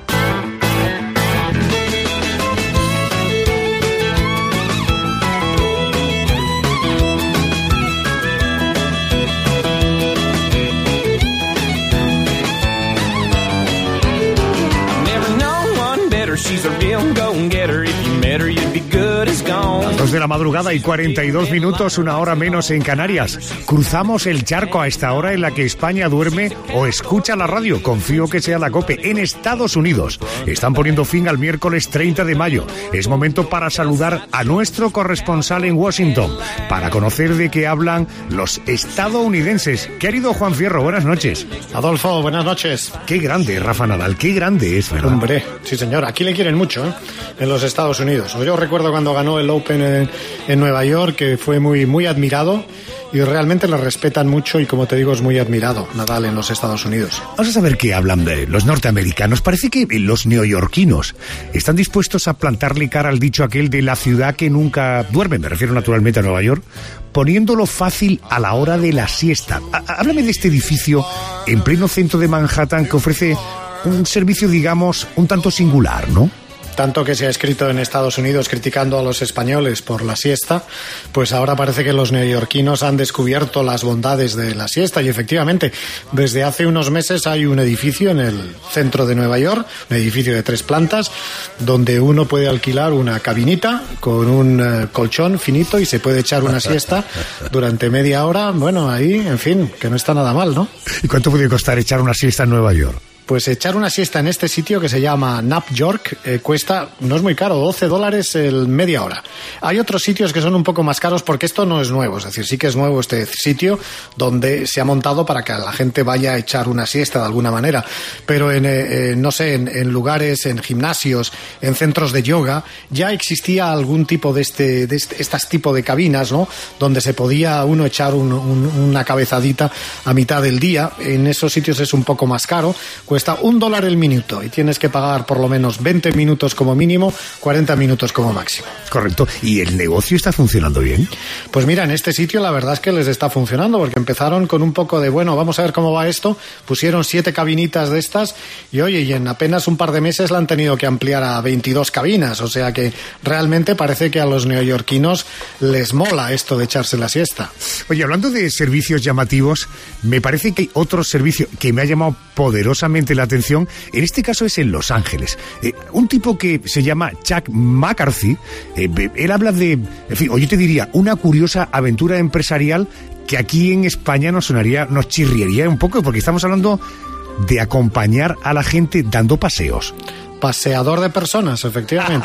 She's a real go-getter. If you met her, you'd be good as gone. Las dos de la madrugada y cuarenta y dos minutos, una hora menos en Canarias. Cruzamos el charco a esta hora en la que España duerme o escucha la radio. Confío que sea la COPE. En Estados Unidos están poniendo fin al miércoles treinta de mayo. Es momento para saludar a nuestro corresponsal en Washington, para conocer de qué hablan los estadounidenses. Querido Juan Fierro, buenas noches. Adolfo, buenas noches. Qué grande, Rafa Nadal, qué grande es, ¿verdad? Hombre, sí señor, aquí le quieren mucho, ¿eh? En los Estados Unidos. Yo recuerdo cuando ganó el Open en, en Nueva York, que fue muy, muy admirado, y realmente le respetan mucho y, como te digo, es muy admirado Nadal en los Estados Unidos. Vamos a saber qué hablan de los norteamericanos. Parece que los neoyorquinos están dispuestos a plantarle cara al dicho aquel de la ciudad que nunca duerme, me refiero naturalmente a Nueva York, poniéndolo fácil a la hora de la siesta. Háblame de este edificio en pleno centro de Manhattan que ofrece un servicio, digamos, un tanto singular, ¿no? Tanto que se ha escrito en Estados Unidos criticando a los españoles por la siesta, pues ahora parece que los neoyorquinos han descubierto las bondades de la siesta. Y efectivamente, desde hace unos meses hay un edificio en el centro de Nueva York, un edificio de tres plantas, donde uno puede alquilar una cabinita con un uh, colchón finito y se puede echar una siesta durante media hora. Bueno, ahí, en fin, que no está nada mal, ¿no? ¿Y cuánto puede costar echar una siesta en Nueva York? Pues echar una siesta en este sitio que se llama Nap York eh, cuesta, no es muy caro, doce dólares el media hora. Hay otros sitios que son un poco más caros porque esto no es nuevo, es decir, sí que es nuevo este sitio donde se ha montado para que la gente vaya a echar una siesta de alguna manera, pero en, eh, no sé, en, en lugares, en gimnasios, en centros de yoga, ya existía algún tipo de este, de este estas tipo de cabinas, ¿no? Donde se podía uno echar un, un, una cabezadita a mitad del día. En esos sitios es un poco más caro, cuesta un dólar el minuto y tienes que pagar por lo menos veinte minutos como mínimo, cuarenta minutos como máximo. Correcto. ¿Y el negocio está funcionando bien? Pues mira, en este sitio la verdad es que les está funcionando porque empezaron con un poco de, bueno, vamos a ver cómo va esto, pusieron siete cabinitas de estas y oye, y en apenas un par de meses la han tenido que ampliar a veintidós cabinas, o sea que realmente parece que a los neoyorquinos les mola esto de echarse la siesta. Oye, hablando de servicios llamativos, me parece que hay otro servicio que me ha llamado poderosamente la atención, en este caso es en Los Ángeles. Eh, un tipo que se llama Chuck McCarthy, eh, él habla de, en fin, o yo te diría, una curiosa aventura empresarial que aquí en España nos sonaría, nos chirriaría un poco, porque estamos hablando de acompañar a la gente dando paseos. Paseador de personas, efectivamente.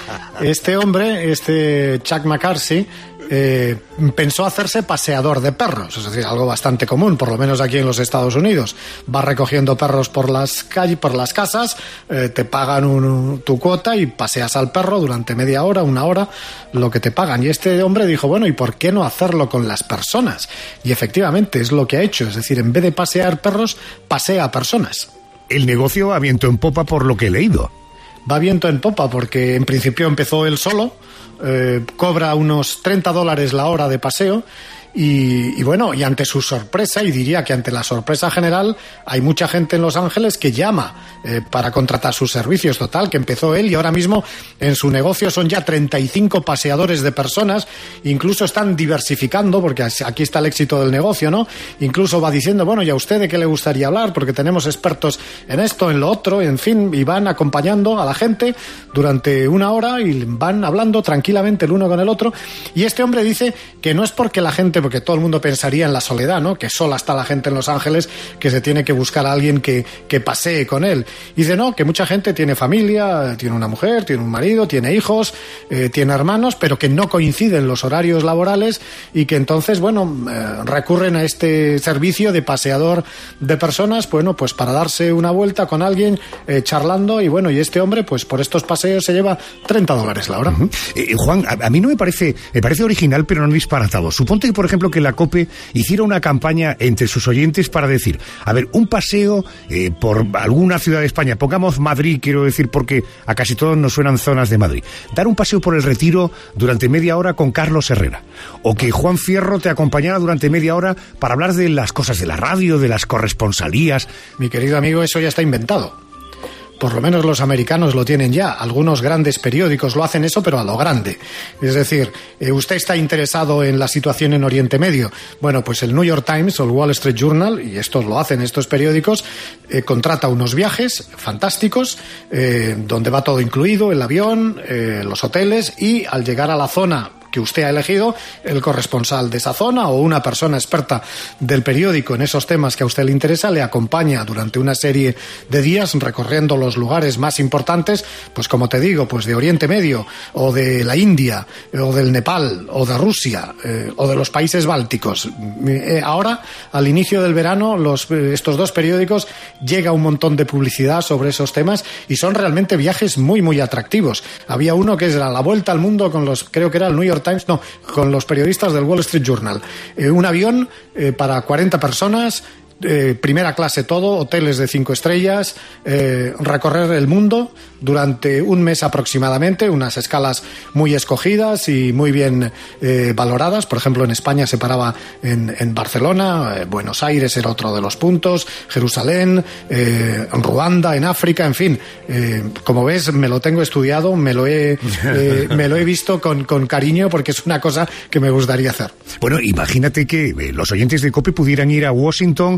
Este hombre, este Chuck McCarthy, eh, pensó hacerse paseador de perros, es decir, algo bastante común, por lo menos aquí en los Estados Unidos. Vas recogiendo perros por las calles, por las casas, eh, te pagan un, tu cuota y paseas al perro durante media hora, una hora, lo que te pagan. Y este hombre dijo, bueno, ¿y por qué no hacerlo con las personas? Y efectivamente es lo que ha hecho, es decir, en vez de pasear perros, pasea a personas. El negocio va viento en popa por lo que he leído. Va viento en popa porque en principio empezó él solo, eh, cobra unos treinta dólares la hora de paseo y, y bueno, y ante su sorpresa, y diría que ante la sorpresa general, hay mucha gente en Los Ángeles que llama eh, para contratar sus servicios. Total, que empezó él y ahora mismo en su negocio son ya treinta y cinco paseadores de personas, incluso están diversificando, porque aquí está el éxito del negocio, ¿no? Incluso va diciendo, bueno, ¿y a usted de qué le gustaría hablar? Porque tenemos expertos en esto, en lo otro, en fin, y van acompañando a la gente durante una hora y van hablando tranquilamente el uno con el otro. Y este hombre dice que no es porque la gente, porque todo el mundo pensaría en la soledad, ¿no? Que sola está la gente en Los Ángeles, que se tiene que buscar a alguien que, que pasee con él. Y dice, no, que mucha gente tiene familia, tiene una mujer, tiene un marido, tiene hijos, eh, tiene hermanos, pero que no coinciden los horarios laborales y que entonces, bueno, eh, recurren a este servicio de paseador de personas, bueno, pues para darse una vuelta con alguien, eh, charlando, y bueno, y este hombre, pues por estos paseos se lleva treinta dólares la hora. Uh-huh. eh, Juan, a, a mí no me parece, me parece original, pero no disparatado. Suponte que, por ejemplo, que la COPE hiciera una campaña entre sus oyentes para decir, a ver, un paseo eh, por alguna ciudad de España, pongamos Madrid, quiero decir, porque a casi todos nos suenan zonas de Madrid, dar un paseo por el Retiro durante media hora con Carlos Herrera, o que Juan Fierro te acompañara durante media hora para hablar de las cosas de la radio, de las corresponsalías. Mi querido amigo, eso ya está inventado. Por lo menos los americanos lo tienen ya. Algunos grandes periódicos lo hacen eso, pero a lo grande. Es decir, eh, usted está interesado en la situación en Oriente Medio. Bueno, pues el New York Times o el Wall Street Journal, y estos lo hacen estos periódicos, eh, contrata unos viajes fantásticos, eh, donde va todo incluido, el avión, eh, los hoteles, y al llegar a la zona que usted ha elegido, el corresponsal de esa zona o una persona experta del periódico en esos temas que a usted le interesa le acompaña durante una serie de días recorriendo los lugares más importantes, pues como te digo, pues de Oriente Medio o de la India o del Nepal o de Rusia eh, o de los países bálticos. Eh, ahora, al inicio del verano, los, estos dos periódicos llega un montón de publicidad sobre esos temas y son realmente viajes muy muy atractivos. Había uno que era la vuelta al mundo con los, creo que era el New York Times, no, con los periodistas del Wall Street Journal. Eh, un avión eh, para cuarenta personas, eh, primera clase todo, hoteles de cinco estrellas, eh, recorrer el mundo durante un mes aproximadamente, unas escalas muy escogidas y muy bien eh, valoradas. Por ejemplo, en España se paraba en, en Barcelona, eh, Buenos Aires era otro de los puntos, Jerusalén, eh, Ruanda, en África, en fin. Eh, como ves, me lo tengo estudiado, me lo he, eh, me lo he visto con, con cariño porque es una cosa que me gustaría hacer. Bueno, imagínate que eh, los oyentes de COPE pudieran ir a Washington,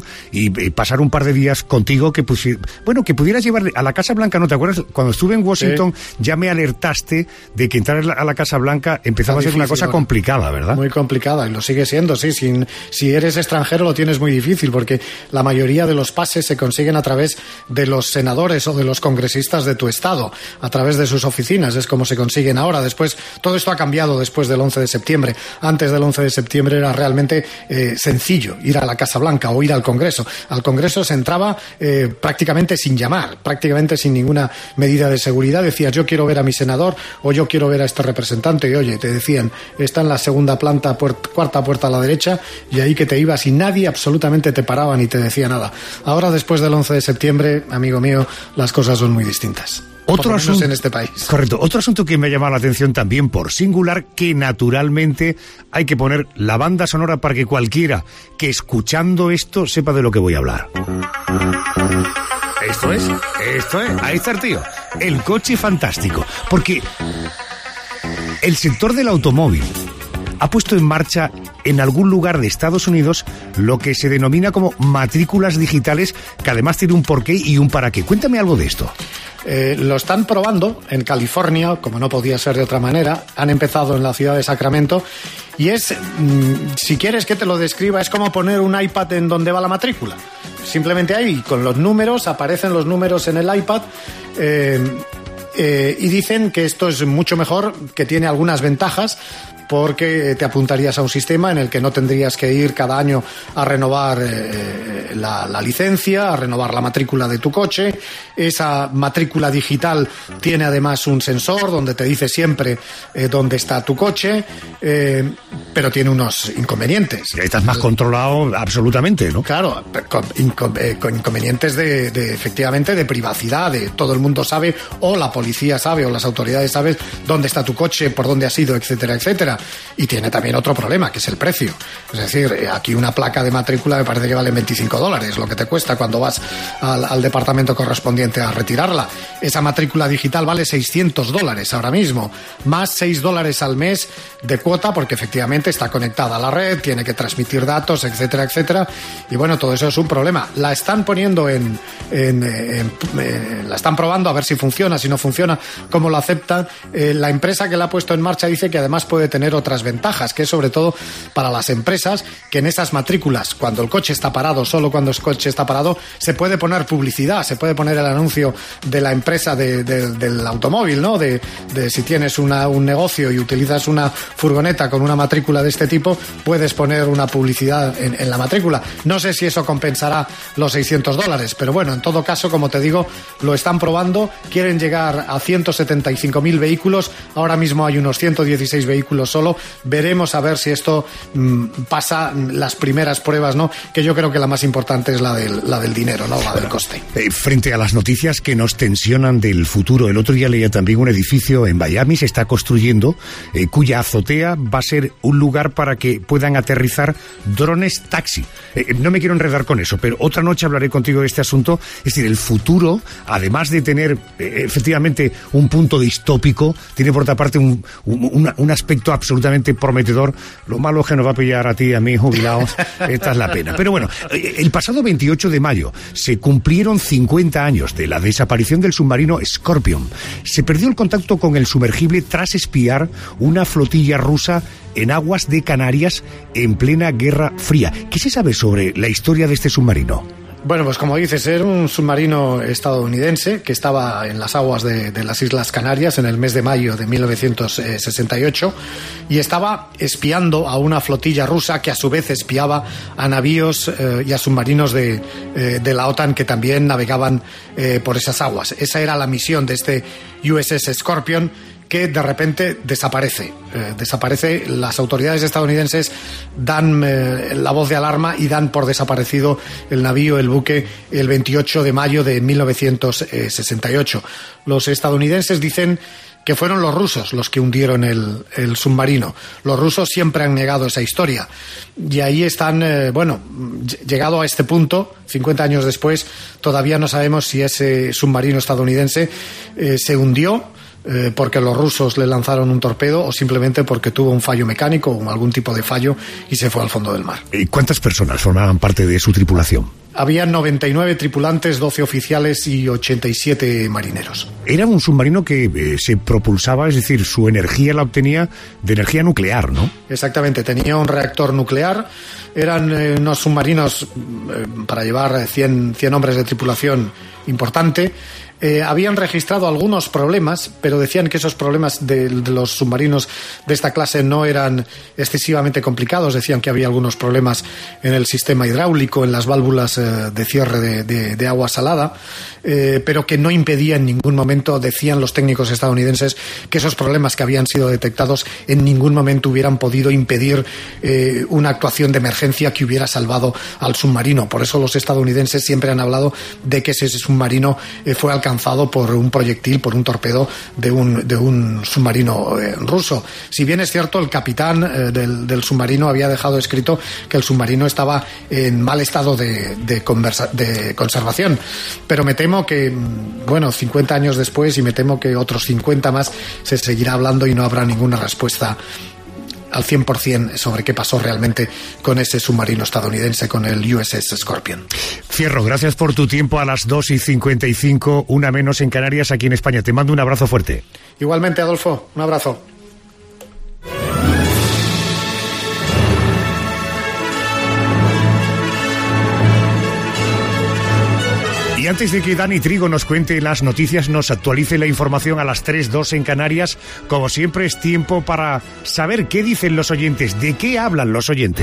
y, y pasar un par de días contigo que pusi- bueno, que pudieras llevar a la Casa Blanca, ¿no te acuerdas? Cuando estuve en Washington sí. ya me alertaste de que entrar a la Casa Blanca empezaba Está a ser difícil, una cosa ahora. complicada, ¿verdad? Muy complicada, y lo sigue siendo, sí. Sin, si eres extranjero lo tienes muy difícil, porque la mayoría de los pases se consiguen a través de los senadores o de los congresistas de tu estado, a través de sus oficinas, es como se consiguen ahora. Después, todo esto ha cambiado después del once de septiembre. Antes del once de septiembre era realmente eh, sencillo ir a la Casa Blanca o ir al Congreso. Al Congreso se entraba eh, prácticamente sin llamar, prácticamente sin ninguna medida de seguridad. Decías, yo quiero ver a mi senador o yo quiero ver a este representante, y oye, te decían, está en la segunda planta, puerta, cuarta puerta a la derecha, y ahí que te ibas y nadie absolutamente te paraba ni te decía nada. Ahora, después del once de septiembre, amigo mío, las cosas son muy distintas. Otro asunto en este país. Correcto. Otro asunto que me ha llamado la atención también por singular, que naturalmente hay que poner la banda sonora para que cualquiera que escuchando esto sepa de lo que voy a hablar. Esto es, esto es, ahí está el tío, el coche fantástico, porque el sector del automóvil ha puesto en marcha en algún lugar de Estados Unidos lo que se denomina como matrículas digitales, que además tiene un porqué y un para qué. Cuéntame algo de esto. Eh, lo están probando en California, como no podía ser de otra manera. Han empezado en la ciudad de Sacramento y es, mmm, si quieres que te lo describa, es como poner un iPad en donde va la matrícula. Simplemente ahí, con los números, aparecen los números en el iPad. Eh, eh, y dicen que esto es mucho mejor, que tiene algunas ventajas, porque te apuntarías a un sistema en el que no tendrías que ir cada año a renovar eh, la, la licencia, a renovar la matrícula de tu coche. Esa matrícula digital tiene además un sensor donde te dice siempre eh, dónde está tu coche, eh, pero tiene unos inconvenientes. Y ahí estás más controlado absolutamente, ¿no? Claro, con, incon, eh, con inconvenientes de, de, efectivamente, de privacidad, de todo el mundo sabe, o la policía sabe, o las autoridades saben dónde está tu coche, por dónde has ido, etcétera, etcétera. Y tiene también otro problema, que es el precio. Es decir, aquí una placa de matrícula me parece que vale veinticinco dólares, lo que te cuesta cuando vas al, al departamento correspondiente a retirarla. Esa matrícula digital vale seiscientos dólares ahora mismo, más seis dólares al mes de cuota, porque efectivamente está conectada a la red, tiene que transmitir datos, etcétera, etcétera. Y bueno, todo eso es un problema. La están poniendo en, en, en, en la están probando a ver si funciona, si no funciona, cómo lo aceptan. Eh, la empresa que la ha puesto en marcha dice que además puede tener otras ventajas, que es sobre todo para las empresas, que en esas matrículas, cuando el coche está parado, solo cuando el coche está parado, se puede poner publicidad, se puede poner el anuncio de la empresa de, de, del automóvil, ¿no? De, de si tienes una, un negocio y utilizas una furgoneta con una matrícula de este tipo, puedes poner una publicidad en, en la matrícula. No sé si eso compensará los seiscientos dólares, pero bueno, en todo caso, como te digo, lo están probando, quieren llegar a ciento setenta y cinco mil vehículos, ahora mismo hay unos ciento dieciséis vehículos solo. Veremos a ver si esto mmm, pasa las primeras pruebas, ¿no? Que yo creo que la más importante es la del, la del dinero, ¿no? La del coste. Eh, frente a las noticias que nos tensionan del futuro, el otro día leía también un edificio en Miami, se está construyendo, eh, cuya azotea va a ser un lugar para que puedan aterrizar drones taxi. Eh, no me quiero enredar con eso, pero otra noche hablaré contigo de este asunto. Es decir, el futuro, además de tener eh, efectivamente un punto distópico, tiene por otra parte un, un, un aspecto absolutamente prometedor. Lo malo es que nos va a pillar a ti y a mí jubilados. Esta es la pena. Pero bueno, el pasado veintiocho de mayo se cumplieron cincuenta años de la desaparición del submarino Scorpion. Se perdió el contacto con el sumergible tras espiar una flotilla rusa en aguas de Canarias en plena Guerra Fría. ¿Qué se sabe sobre la historia de este submarino? Bueno, pues como dices, era un submarino estadounidense que estaba en las aguas de, de las Islas Canarias en el mes de mayo de mil novecientos sesenta y ocho y estaba espiando a una flotilla rusa que a su vez espiaba a navíos eh, y a submarinos de, eh, de la OTAN que también navegaban eh, por esas aguas. Esa era la misión de este U S S Scorpion, que de repente desaparece. Eh, desaparece, las autoridades estadounidenses dan eh, la voz de alarma y dan por desaparecido el navío, el buque, el veintiocho de mayo de mil novecientos sesenta y ocho. Los estadounidenses dicen que fueron los rusos los que hundieron el, el submarino. Los rusos siempre han negado esa historia. Y ahí están, eh, bueno, llegado a este punto, cincuenta años después, todavía no sabemos si ese submarino estadounidense eh, se hundió, eh, porque los rusos le lanzaron un torpedo o simplemente porque tuvo un fallo mecánico o algún tipo de fallo y se fue al fondo del mar. ¿Y cuántas personas formaban parte de su tripulación? Había noventa y nueve tripulantes, doce oficiales y ochenta y siete marineros. Era un submarino que eh, se propulsaba, es decir, su energía la obtenía de energía nuclear, ¿no? Exactamente, tenía un reactor nuclear. Eran eh, unos submarinos eh, para llevar cien, cien hombres de tripulación importante. Eh, habían registrado algunos problemas, pero decían que esos problemas de, de los submarinos de esta clase no eran excesivamente complicados. Decían que había algunos problemas en el sistema hidráulico, en las válvulas eh, de cierre de, de, de agua salada, eh, pero que no impedía en ningún momento, decían los técnicos estadounidenses, que esos problemas que habían sido detectados en ningún momento hubieran podido impedir eh, una actuación de emergencia que hubiera salvado al submarino. Por eso los estadounidenses siempre han hablado de que ese submarino eh, fue alcanzado alcanzado por un proyectil, por un torpedo de un, de un submarino eh, ruso. Si bien es cierto, el capitán eh, del, del submarino había dejado escrito que el submarino estaba en mal estado de, de, conversa, de conservación, pero me temo que, bueno, cincuenta años después, y me temo que otros cincuenta más, se seguirá hablando y no habrá ninguna respuesta al cien por ciento sobre qué pasó realmente con ese submarino estadounidense, con el U S S Scorpion. Fierro, gracias por tu tiempo a las dos y cincuenta y cinco, una menos en Canarias, aquí en España. Te mando un abrazo fuerte. Igualmente, Adolfo, un abrazo. Y antes de que Dani Trigo nos cuente las noticias, nos actualice la información a las tres dos en Canarias, como siempre es tiempo para saber qué dicen los oyentes, de qué hablan los oyentes.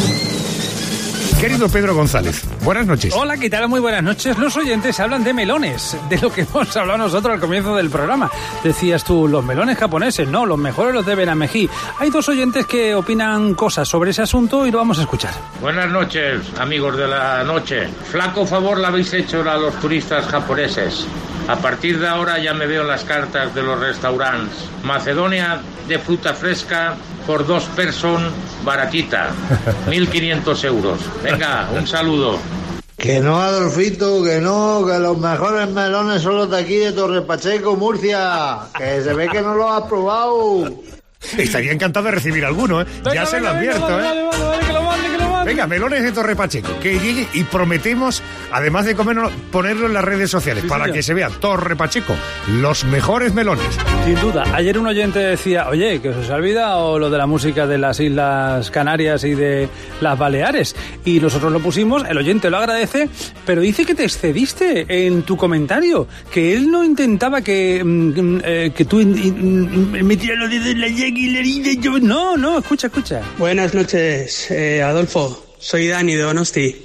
Querido Pedro González, buenas noches. Hola, ¿qué tal? Muy buenas noches. Los oyentes hablan de melones, de lo que hemos hablado nosotros al comienzo del programa. Decías tú, los melones japoneses, no, los mejores los de Benamejí. Hay dos oyentes que opinan cosas sobre ese asunto y lo vamos a escuchar. Buenas noches, amigos de la noche. Flaco favor le habéis hecho a los turistas japoneses. A partir de ahora ya me veo en las cartas de los restaurantes. Macedonia de fruta fresca por dos personas, baratita, mil quinientos euros. Venga, un saludo. Que no, Adolfito, que no, que los mejores melones son los de aquí de Torre Pacheco, Murcia. Que se ve que no lo has probado. Estaría encantado de recibir alguno, ¿eh? Venga, ya se venga, lo advierto, venga, ¿eh? vale, vale, vale, que lo mande, que lo mande. Venga, melones de Torre Pacheco, que llegue y prometemos, además de comerlo, ponerlo en las redes sociales, sí, para señor. Que se vea Torre Pacheco, los mejores melones. Sin duda. Ayer un oyente decía, oye, que os ha olvidado lo de la música de las Islas Canarias y de las Baleares. Y nosotros lo pusimos, el oyente lo agradece, pero dice que te excediste en tu comentario, que él no intentaba que, mm, eh, que tú mm, metieras lo de la yeguilerina. No, no, escucha, escucha. Buenas noches, eh, Adolfo. Soy Dani de Donosti.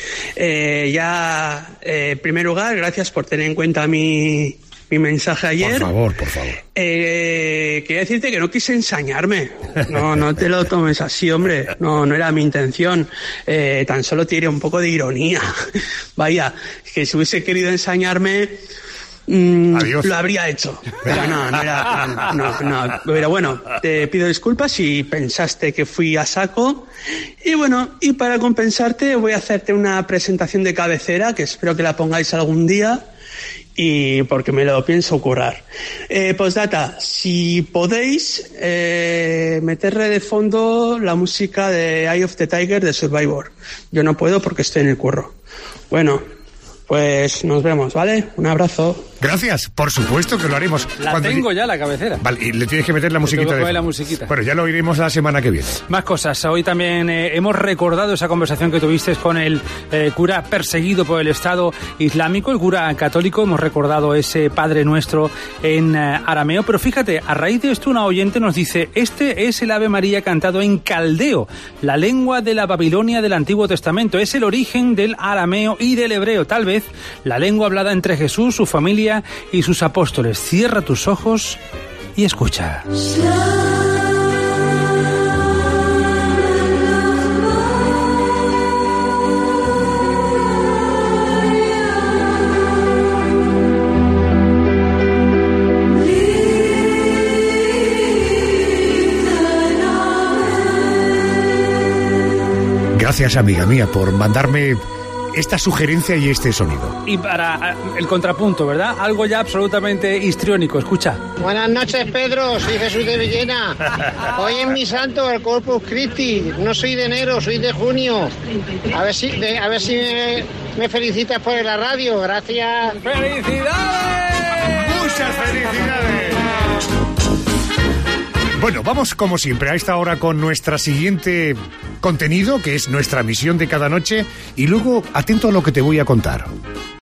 Eh, ya, eh, en primer lugar, gracias por tener en cuenta mi, mi mensaje ayer. Por favor, por favor. Eh, quería decirte que no quise ensañarme. No, no te lo tomes así, hombre. No, no era mi intención. Eh, tan solo tiene un poco de ironía. Vaya, que si hubiese querido ensañarme... Mm, lo habría hecho, pero no, no era, no, no, no, pero bueno, te pido disculpas si pensaste que fui a saco y bueno, y para compensarte voy a hacerte una presentación de cabecera que espero que la pongáis algún día y porque me lo pienso currar. Eh, postdata, si podéis eh, meterle de fondo la música de Eye of the Tiger de Survivor. Yo no puedo porque estoy en el curro. Bueno, pues nos vemos, ¿vale? Un abrazo. Gracias, por supuesto que lo haremos. La Cuando tengo ya, la cabecera. Vale, y le tienes que meter la musiquita. De la musiquita. Bueno, ya lo oiremos la semana que viene. Más cosas. Hoy también eh, hemos recordado esa conversación que tuviste con el eh, cura perseguido por el Estado Islámico, el cura católico. Hemos recordado ese Padre Nuestro en eh, arameo. Pero fíjate, a raíz de esto una oyente nos dice, este es el Ave María cantado en caldeo, la lengua de la Babilonia del Antiguo Testamento. Es el origen del arameo y del hebreo. Tal vez la lengua hablada entre Jesús, su familia y sus apóstoles. Cierra tus ojos y escucha. Gracias, amiga mía, por mandarme esta sugerencia y este sonido. Y para el contrapunto, ¿verdad? Algo ya absolutamente histriónico. Escucha. Buenas noches, Pedro. Soy Jesús de Villena. Hoy es mi santo, el Corpus Christi. No soy de enero, soy de junio. A ver si, de, a ver si me, me felicitas por la radio. Gracias. ¡Felicidades! ¡Muchas felicidades! Bueno, vamos como siempre a esta hora con nuestra siguiente contenido, que es nuestra misión de cada noche, y luego atento a lo que te voy a contar.